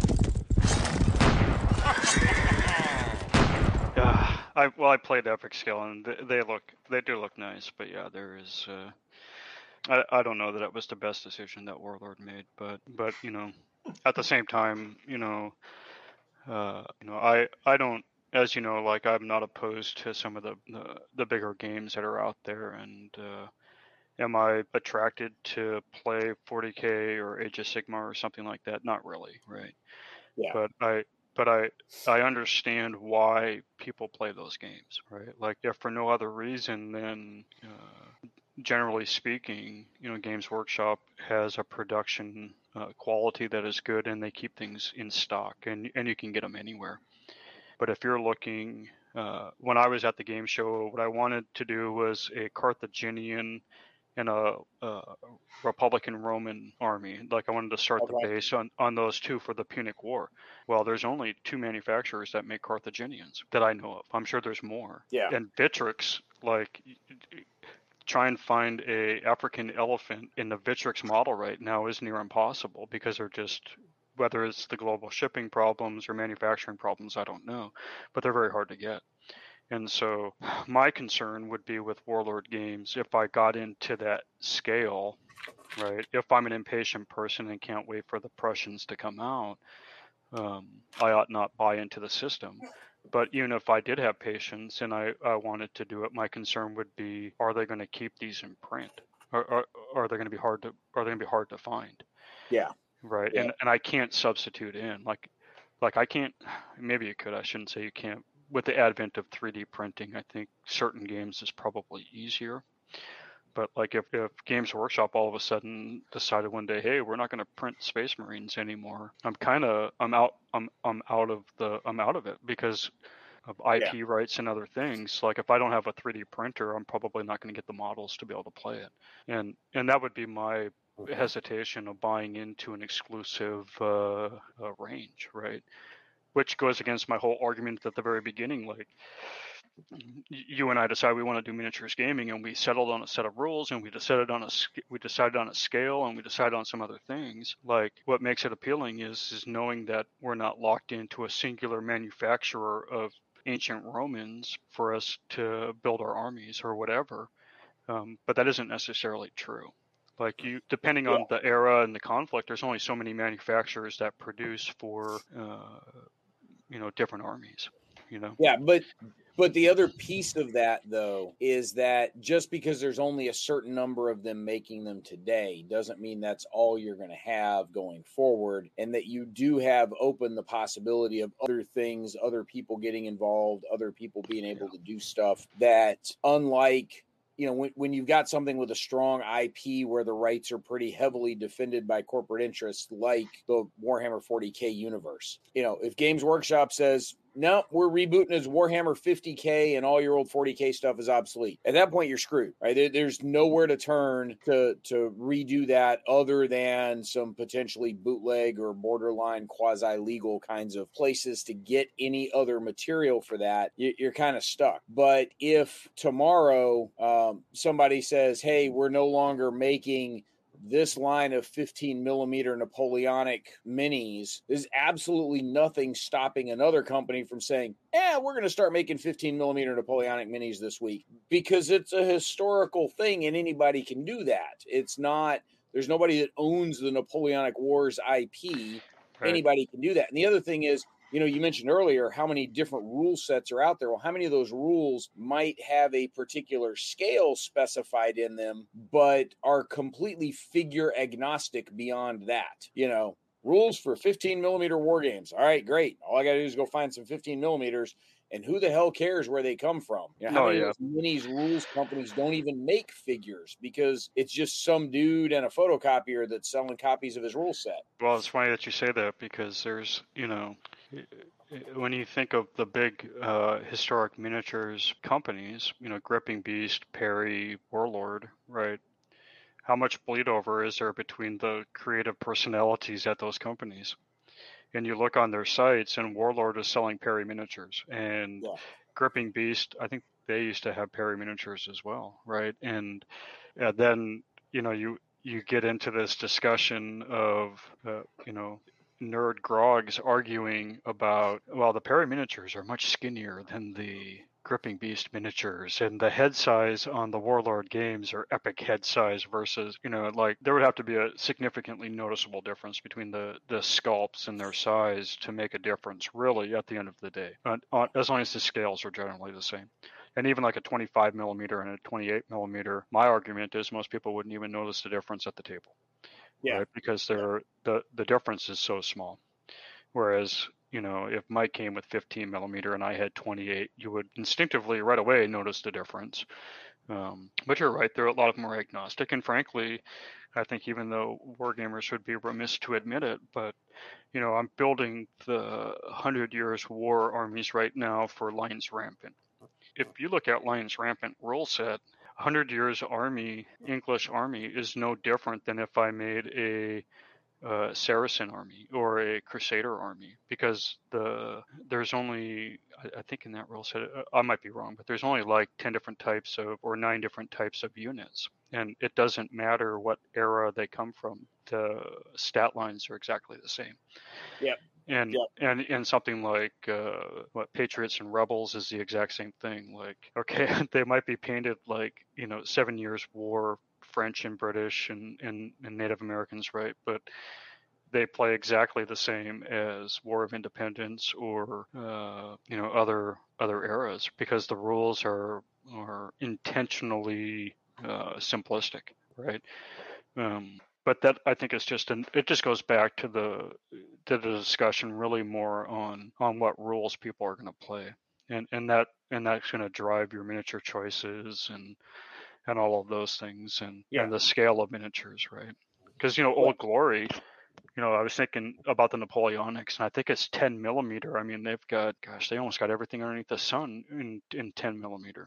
uh, I well I played Epic Scale and they, they look they do look nice, but yeah, there is uh I, I don't know that it was the best decision that Warlord made, but but you know, at the same time, you know, uh, you know, I I don't, as you know, like I'm not opposed to some of the the, the bigger games that are out there, and uh, am I attracted to play forty K or Age of Sigmar or something like that? Not really, right? yeah. But I but I I understand why people play those games, right? Like if for no other reason than uh, generally speaking, you know, Games Workshop has a production uh, quality that is good, and they keep things in stock, and and you can get them anywhere. But if you're looking, uh, when I was at the game show, what I wanted to do was a Carthaginian and a, a Republican Roman army. Like I wanted to start Okay. the base on, on those two for the Punic War. Well, there's only two manufacturers that make Carthaginians that I know of. I'm sure there's more. Yeah. And Victrix, like, try and find a African elephant in the Victrix model right now is near impossible because they're just, whether it's the global shipping problems or manufacturing problems, I don't know, but they're very hard to get. And so my concern would be with Warlord games, if I got into that scale, right, if I'm an impatient person and can't wait for the Prussians to come out, um, I ought not buy into the system. But even if I did have patience and I, I wanted to do it, my concern would be: are they going to keep these in print? Or are, are they going to be hard to are they going to be hard to find? Yeah. Right. Yeah. And and I can't substitute in like like I can't. Maybe you could. I shouldn't say you can't. With the advent of three D printing, I think certain games is probably easier. But like if, if Games Workshop all of a sudden decided one day, hey, we're not going to print Space Marines anymore, I'm kind of I'm out I'm I'm out of the I'm out of it because of I P yeah. rights and other things. Like if I don't have a three D printer, I'm probably not going to get the models to be able to play it. And and that would be my hesitation of buying into an exclusive uh, uh, range, right? Which goes against my whole argument at the very beginning, like. You and I decided we want to do miniatures gaming, and we settled on a set of rules, and we decided on a we decided on a scale, and we decided on some other things. Like what makes it appealing is is knowing that we're not locked into a singular manufacturer of ancient Romans for us to build our armies or whatever. Um, but that isn't necessarily true. Like you, depending on yeah. the era and the conflict, there's only so many manufacturers that produce for uh, you know different armies. You know. Yeah, but. But the other piece of that, though, is that just because there's only a certain number of them making them today doesn't mean that's all you're going to have going forward, and that you do have open the possibility of other things, other people getting involved, other people being able to do stuff that, unlike, you know, when, when you've got something with a strong I P where the rights are pretty heavily defended by corporate interests, like the Warhammer forty K universe. You know, if Games Workshop says, no, we're rebooting as Warhammer fifty K and all your old forty K stuff is obsolete. At that point, you're screwed, right? There, there's nowhere to turn to, to redo that other than some potentially bootleg or borderline quasi-legal kinds of places to get any other material for that. You, you're kind of stuck. But if tomorrow um, somebody says, hey, we're no longer making this line of fifteen millimeter Napoleonic minis, there's absolutely nothing stopping another company from saying, yeah, we're going to start making fifteen millimeter Napoleonic minis this week, because it's a historical thing and anybody can do that. It's not, there's nobody that owns the Napoleonic Wars I P. Right. Anybody can do that. And the other thing is, you know, you mentioned earlier how many different rule sets are out there. Well, how many of those rules might have a particular scale specified in them, but are completely figure agnostic beyond that? You know, rules for fifteen millimeter war games. All right, great. All I got to do is go find some fifteen millimeters. And who the hell cares where they come from? You know, how oh, many yeah. of those minis rules companies don't even make figures because it's just some dude and a photocopier that's selling copies of his rule set? Well, it's funny that you say that, because there's, you know, when you think of the big uh, historic miniatures companies, you know, Gripping Beast, Perry, Warlord, right? How much bleed over is there between the creative personalities at those companies? And you look on their sites, and Warlord is selling Perry miniatures, and yeah. Gripping Beast, I think they used to have Perry miniatures as well, right? And uh, then, you know, you you get into this discussion of, uh, you know, nerd grogs arguing about, well, the Perry miniatures are much skinnier than the Gripping Beast miniatures, and the head size on the Warlord games are epic head size versus, you know, like there would have to be a significantly noticeable difference between the the sculpts and their size to make a difference, really, at the end of the day, uh, on, as long as the scales are generally the same. And even like a twenty-five millimeter and a twenty-eight millimeter, my argument is most people wouldn't even notice the difference at the table. Yeah. Right? Because they're, the, the difference is so small. Whereas, you know, if Mike came with fifteen millimeter and I had twenty-eight, you would instinctively right away notice the difference. Um, but you're right, there are a lot of them are agnostic. And frankly, I think even though wargamers would be remiss to admit it, but, you know, I'm building the Hundred Years War armies right now for Lions Rampant. If you look at Lions Rampant rule set, Hundred Years Army, English Army, is no different than if I made a uh, Saracen army or a Crusader army, because the there's only, I, I think in that rule set, I might be wrong, but there's only like ten different types of, or nine different types of units, and it doesn't matter what era they come from. The stat lines are exactly the same. Yep. And, yep. and and something like uh, what Patriots and Rebels is the exact same thing. Like, okay, they might be painted like, you know, Seven Years War, French and British and, and, and Native Americans, right? But they play exactly the same as War of Independence or uh, you know, other other eras, because the rules are are intentionally uh, simplistic, right? Um, but that, I think, is just an, it just goes back to the to the discussion really more on on what rules people are going to play, and and that and that's going to drive your miniature choices and and all of those things, and yeah. and the scale of miniatures, right? Because, you know, Old Glory, you know, I was thinking about the Napoleonics, and I think it's ten millimeter. I mean, they've got, gosh, they almost got everything underneath the sun in in ten millimeter.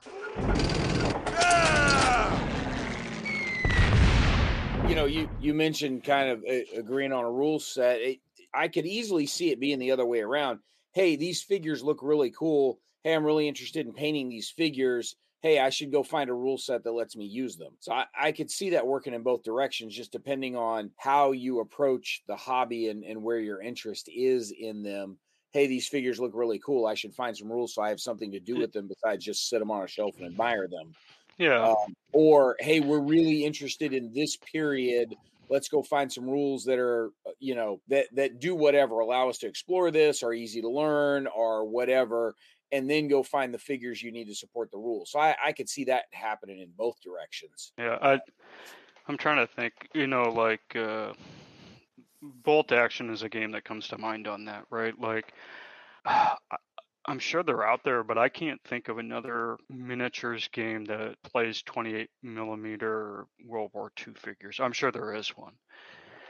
You know, you, you mentioned kind of uh, agreeing on a rule set. It, I could easily see it being the other way around. Hey, these figures look really cool. Hey, I'm really interested in painting these figures. Hey, I should go find a rule set that lets me use them. So I, I could see that working in both directions, just depending on how you approach the hobby and, and where your interest is in them. Hey, these figures look really cool. I should find some rules so I have something to do with them besides just sit them on a shelf and admire them. Yeah. Um, or, hey, we're really interested in this period. Let's go find some rules that are, you know, that, that do whatever, allow us to explore this, are easy to learn, or whatever, and then go find the figures you need to support the rules. So I, I could see that happening in both directions. Yeah, I, I'm trying to think, you know, like uh, Bolt Action is a game that comes to mind on that, right? Like, I, I'm sure they're out there, but I can't think of another miniatures game that plays twenty-eight millimeter World War Two figures. I'm sure there is one.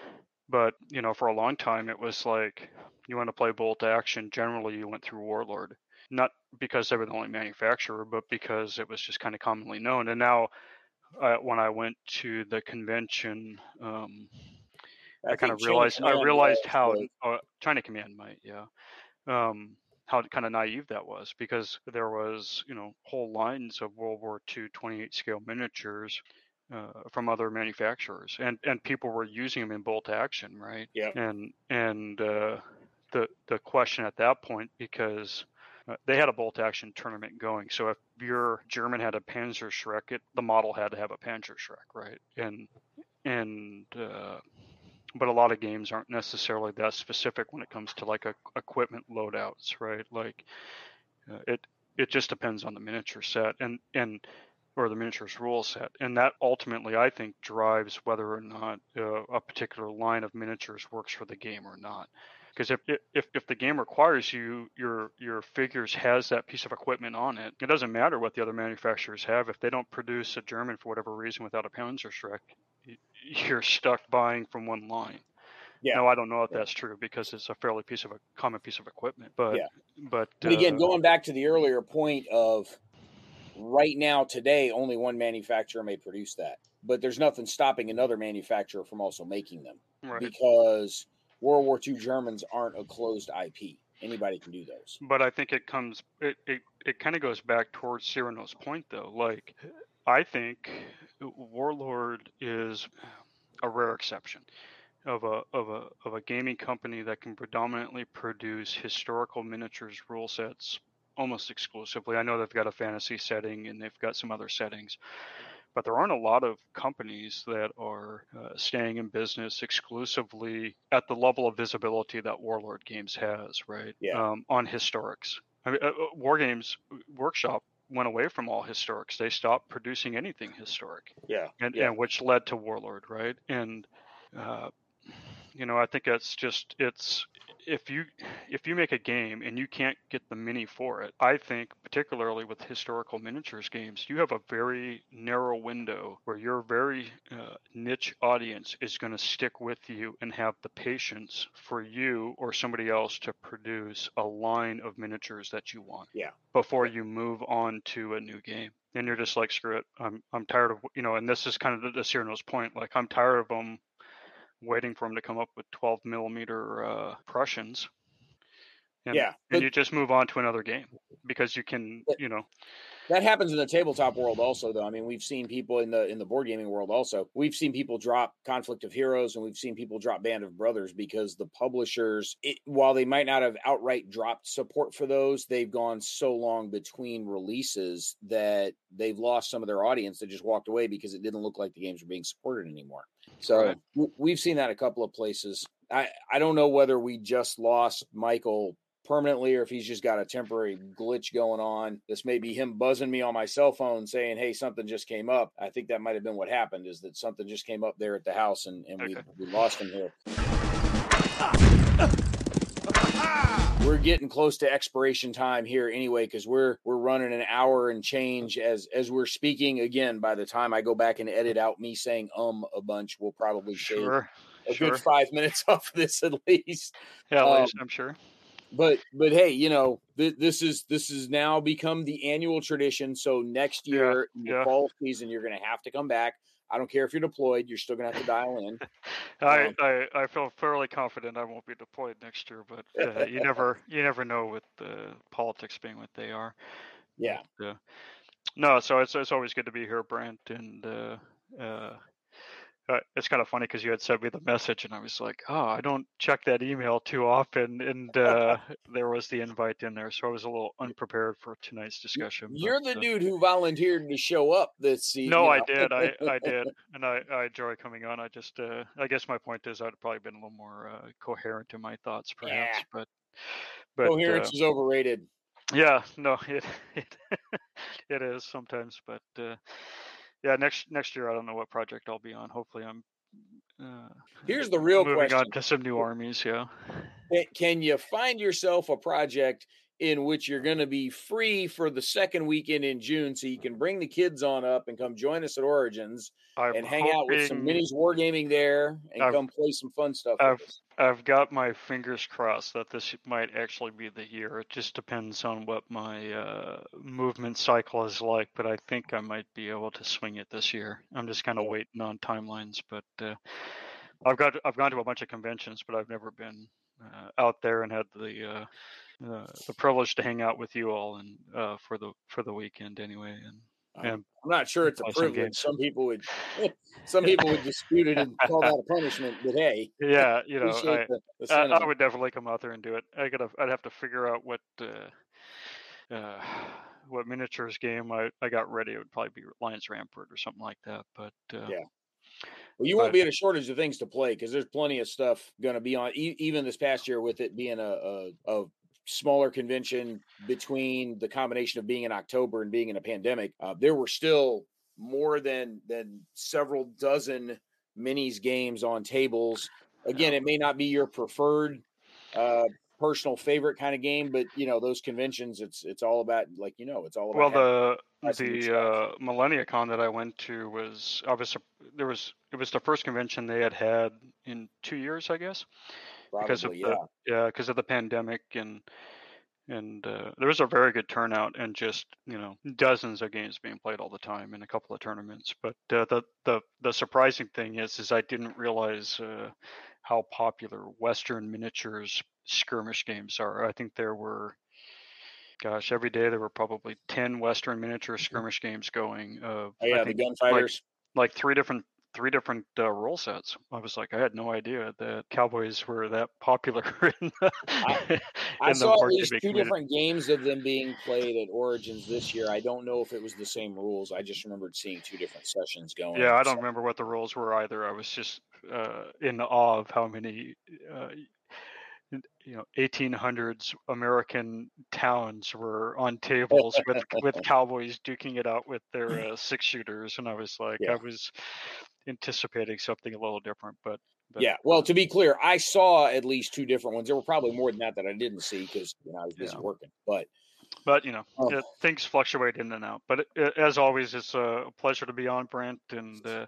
But, you know, for a long time, it was like you want to play bolt action. Generally, you went through Warlord, not because they were the only manufacturer, but because it was just kind of commonly known. And now, uh, when I went to the convention, um, I, I kind of realized I realized how uh, China Command might, yeah, um, how kind of naive that was, because there was, you know, whole lines of World War Two twenty-eight scale miniatures uh, from other manufacturers, and and people were using them in bolt action, right? Yeah. And and uh, the the question at that point, because uh, they had a bolt action tournament going, so if your German had a Panzerschreck, it, the model had to have a Panzerschreck, right? And and uh, but a lot of games aren't necessarily that specific when it comes to like a, equipment loadouts, right? Like uh, it it just depends on the miniature set and and or the miniatures rule set, and that ultimately I think drives whether or not uh, a particular line of miniatures works for the game or not. Because if, if if the game requires you your your figures has that piece of equipment on it, it doesn't matter what the other manufacturers have. If they don't produce a German for whatever reason without a Panzerschreck, you're stuck buying from one line. Yeah. No, I don't know if that's true because it's a fairly piece of a common piece of equipment. But yeah. but, but again, uh, going back to the earlier point of right now, today, only one manufacturer may produce that, but there's nothing stopping another manufacturer from also making them, right. because World War Two Germans aren't a closed I P. Anybody can do those. But I think it comes, it, it, it kind of goes back towards Cyrano's point, though. Like, I think Warlord is a rare exception of a of a of a gaming company that can predominantly produce historical miniatures rule sets almost exclusively. I know they've got a fantasy setting and they've got some other settings, but there aren't a lot of companies that are uh, staying in business exclusively at the level of visibility that Warlord Games has, right? Yeah. Um, on historics. I mean, uh, War Games Workshop went away from all historics. They stopped producing anything historic. Yeah. And, yeah. and which led to Warlord, right? And uh, you know, I think it's just it's if you if you make a game and you can't get the mini for it, I think particularly with historical miniatures games, you have a very narrow window where your very uh, niche audience is going to stick with you and have the patience for you or somebody else to produce a line of miniatures that you want. Yeah. Before you move on to a new game. And you're just like, screw it. I'm I'm tired of, you know, and this is kind of the, the Cyrano's point. Like, I'm tired of them waiting for them to come up with twelve millimeter uh, Prussians. And, yeah. and you just move on to another game because you can, you know. That happens in the tabletop world also, though. I mean, we've seen people in the in the board gaming world also. We've seen people drop Conflict of Heroes, and we've seen people drop Band of Brothers because the publishers, it, while they might not have outright dropped support for those, they've gone so long between releases that they've lost some of their audience that just walked away because it didn't look like the games were being supported anymore. So right. w- we've seen that a couple of places. I, I don't know whether we just lost Michael permanently or if he's just got a temporary glitch going on. This may be him buzzing me on my cell phone saying, hey, something just came up. I think that might have been what happened, is that something just came up there at the house and, and okay. we, we lost him here. We're getting close to expiration time here anyway, because we're we're running an hour and change as as we're speaking. Again, by the time I go back and edit out me saying um a bunch, we'll probably shave sure, a sure. good five minutes off of this at least. Yeah, at um, least I'm sure. But but hey, you know, th- this is this has now become the annual tradition. So next year, yeah, in the yeah. fall season, you're going to have to come back. I don't care if you're deployed; you're still going to have to dial in. I, um, I I feel fairly confident I won't be deployed next year, but uh, you never you never know with the politics being what they are. Yeah. But, uh, no, so it's it's always good to be here, Brent, and uh, uh, Uh, it's kind of funny because you had sent me the message and I was like, oh, I don't check that email too often. And uh, there was the invite in there. So I was a little unprepared for tonight's discussion. You're but, the uh, dude who volunteered to show up this season. No, you know. I did. I, I did. And I, I enjoy coming on. I just, uh, I guess my point is I'd have probably been a little more uh, coherent in my thoughts, perhaps. Yeah. But, but Coherence uh, is overrated. Yeah, no, it it, it is sometimes. But uh, yeah, next next year, I don't know what project I'll be on. Hopefully I'm Uh, Here's the real moving question. on to some new armies. Yeah. Can you find yourself a project in which you're going to be free for the second weekend in June, so you can bring the kids on up and come join us at Origins I'm and hang out with some hoping- minis wargaming there and I've- come play some fun stuff I've with us. I've got my fingers crossed that this might actually be the year. It just depends on what my uh, movement cycle is like, but I think I might be able to swing it this year. I'm just kind of Yeah. waiting on timelines, but uh, I've got I've gone to a bunch of conventions, but I've never been uh, out there and had the uh, uh, the privilege to hang out with you all and uh, for the for the weekend anyway. And and I'm not sure it's a play some privilege. games. Some people would, some people would dispute it and call that a punishment. But hey, yeah, you know, appreciate I, the, the I, sentiment. I would definitely come out there and do it. I gotta, I'd have to figure out what uh, uh, what miniatures game I, I got ready. It would probably be Lions Rampart or something like that. But uh, Yeah. Well, you but- won't be at a shortage of things to play because there's plenty of stuff going to be on. E- even this past year, with it being a, a, a smaller convention between the combination of being in October and being in a pandemic, uh, there were still more than than several dozen minis games on tables. Again, Yeah. it may not be your preferred uh, personal favorite kind of game, but you know those conventions, it's it's all about, like, you know, it's all about. well, having the nice and the good uh, MillenniaCon that I went to was obviously there was it was the first convention they had had in two years, I guess, because of probably, the yeah. yeah because of the pandemic and and uh, there was a very good turnout and just you know dozens of games being played all the time in a couple of tournaments. But uh, the the the surprising thing is is I didn't realize uh, how popular Western miniatures skirmish games are. I think there were. Gosh, every day there were probably ten Western miniature skirmish games going. Uh, Oh, I yeah, the think gunfighters. like three different three different uh, rule sets. I was like, I had no idea that Cowboys were that popular in the, I, I in the saw at board least gaming two community. different games of them being played at Origins this year. I don't know if it was the same rules. I just remembered seeing two different sessions going. Yeah, I don't So, remember what the rules were either. I was just uh, in awe of how many. Uh, you know, eighteen hundreds American towns were on tables with with cowboys duking it out with their uh, six shooters, and I was like, Yeah. I was anticipating something a little different, but, but yeah. Well, to be clear, I saw at least two different ones. There were probably more than that that I didn't see because, you know, I was busy Yeah. working. But but you know, Oh. it, things fluctuate in and out. But it, as always, it's a pleasure to be on, Brent, and uh,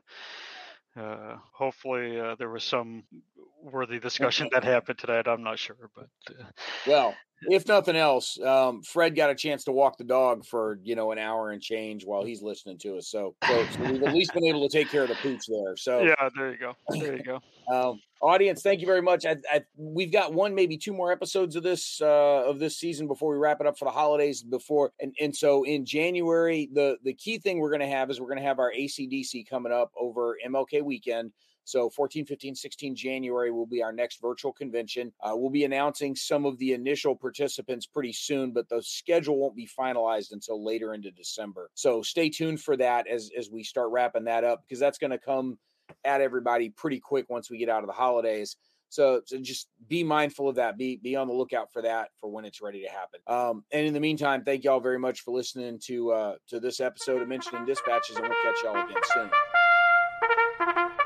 uh, hopefully uh, there was some worthy discussion that happened tonight. I'm not sure, but uh, well, if nothing else, um, Fred got a chance to walk the dog for, you know, an hour and change while he's listening to us. So, so, so we've at least been able to take care of the pooch there. So yeah, there you go, there you go. Um, audience, thank you very much. I, I, we've got one, maybe two more episodes of this uh, of this season before we wrap it up for the holidays. Before and and so in January, the the key thing we're going to have is we're going to have our A C D C coming up over M L K weekend. So fourteen, fifteen, sixteen January will be our next virtual convention. Uh, we'll be announcing some of the initial participants pretty soon, but the schedule won't be finalized until later into December. So stay tuned for that as as we start wrapping that up, because that's going to come at everybody pretty quick once we get out of the holidays. So, so just be mindful of that. Be be on the lookout for that for when it's ready to happen. Um, and in the meantime, thank y'all very much for listening to uh, to this episode of Mentioning Dispatches, and we'll catch y'all again soon.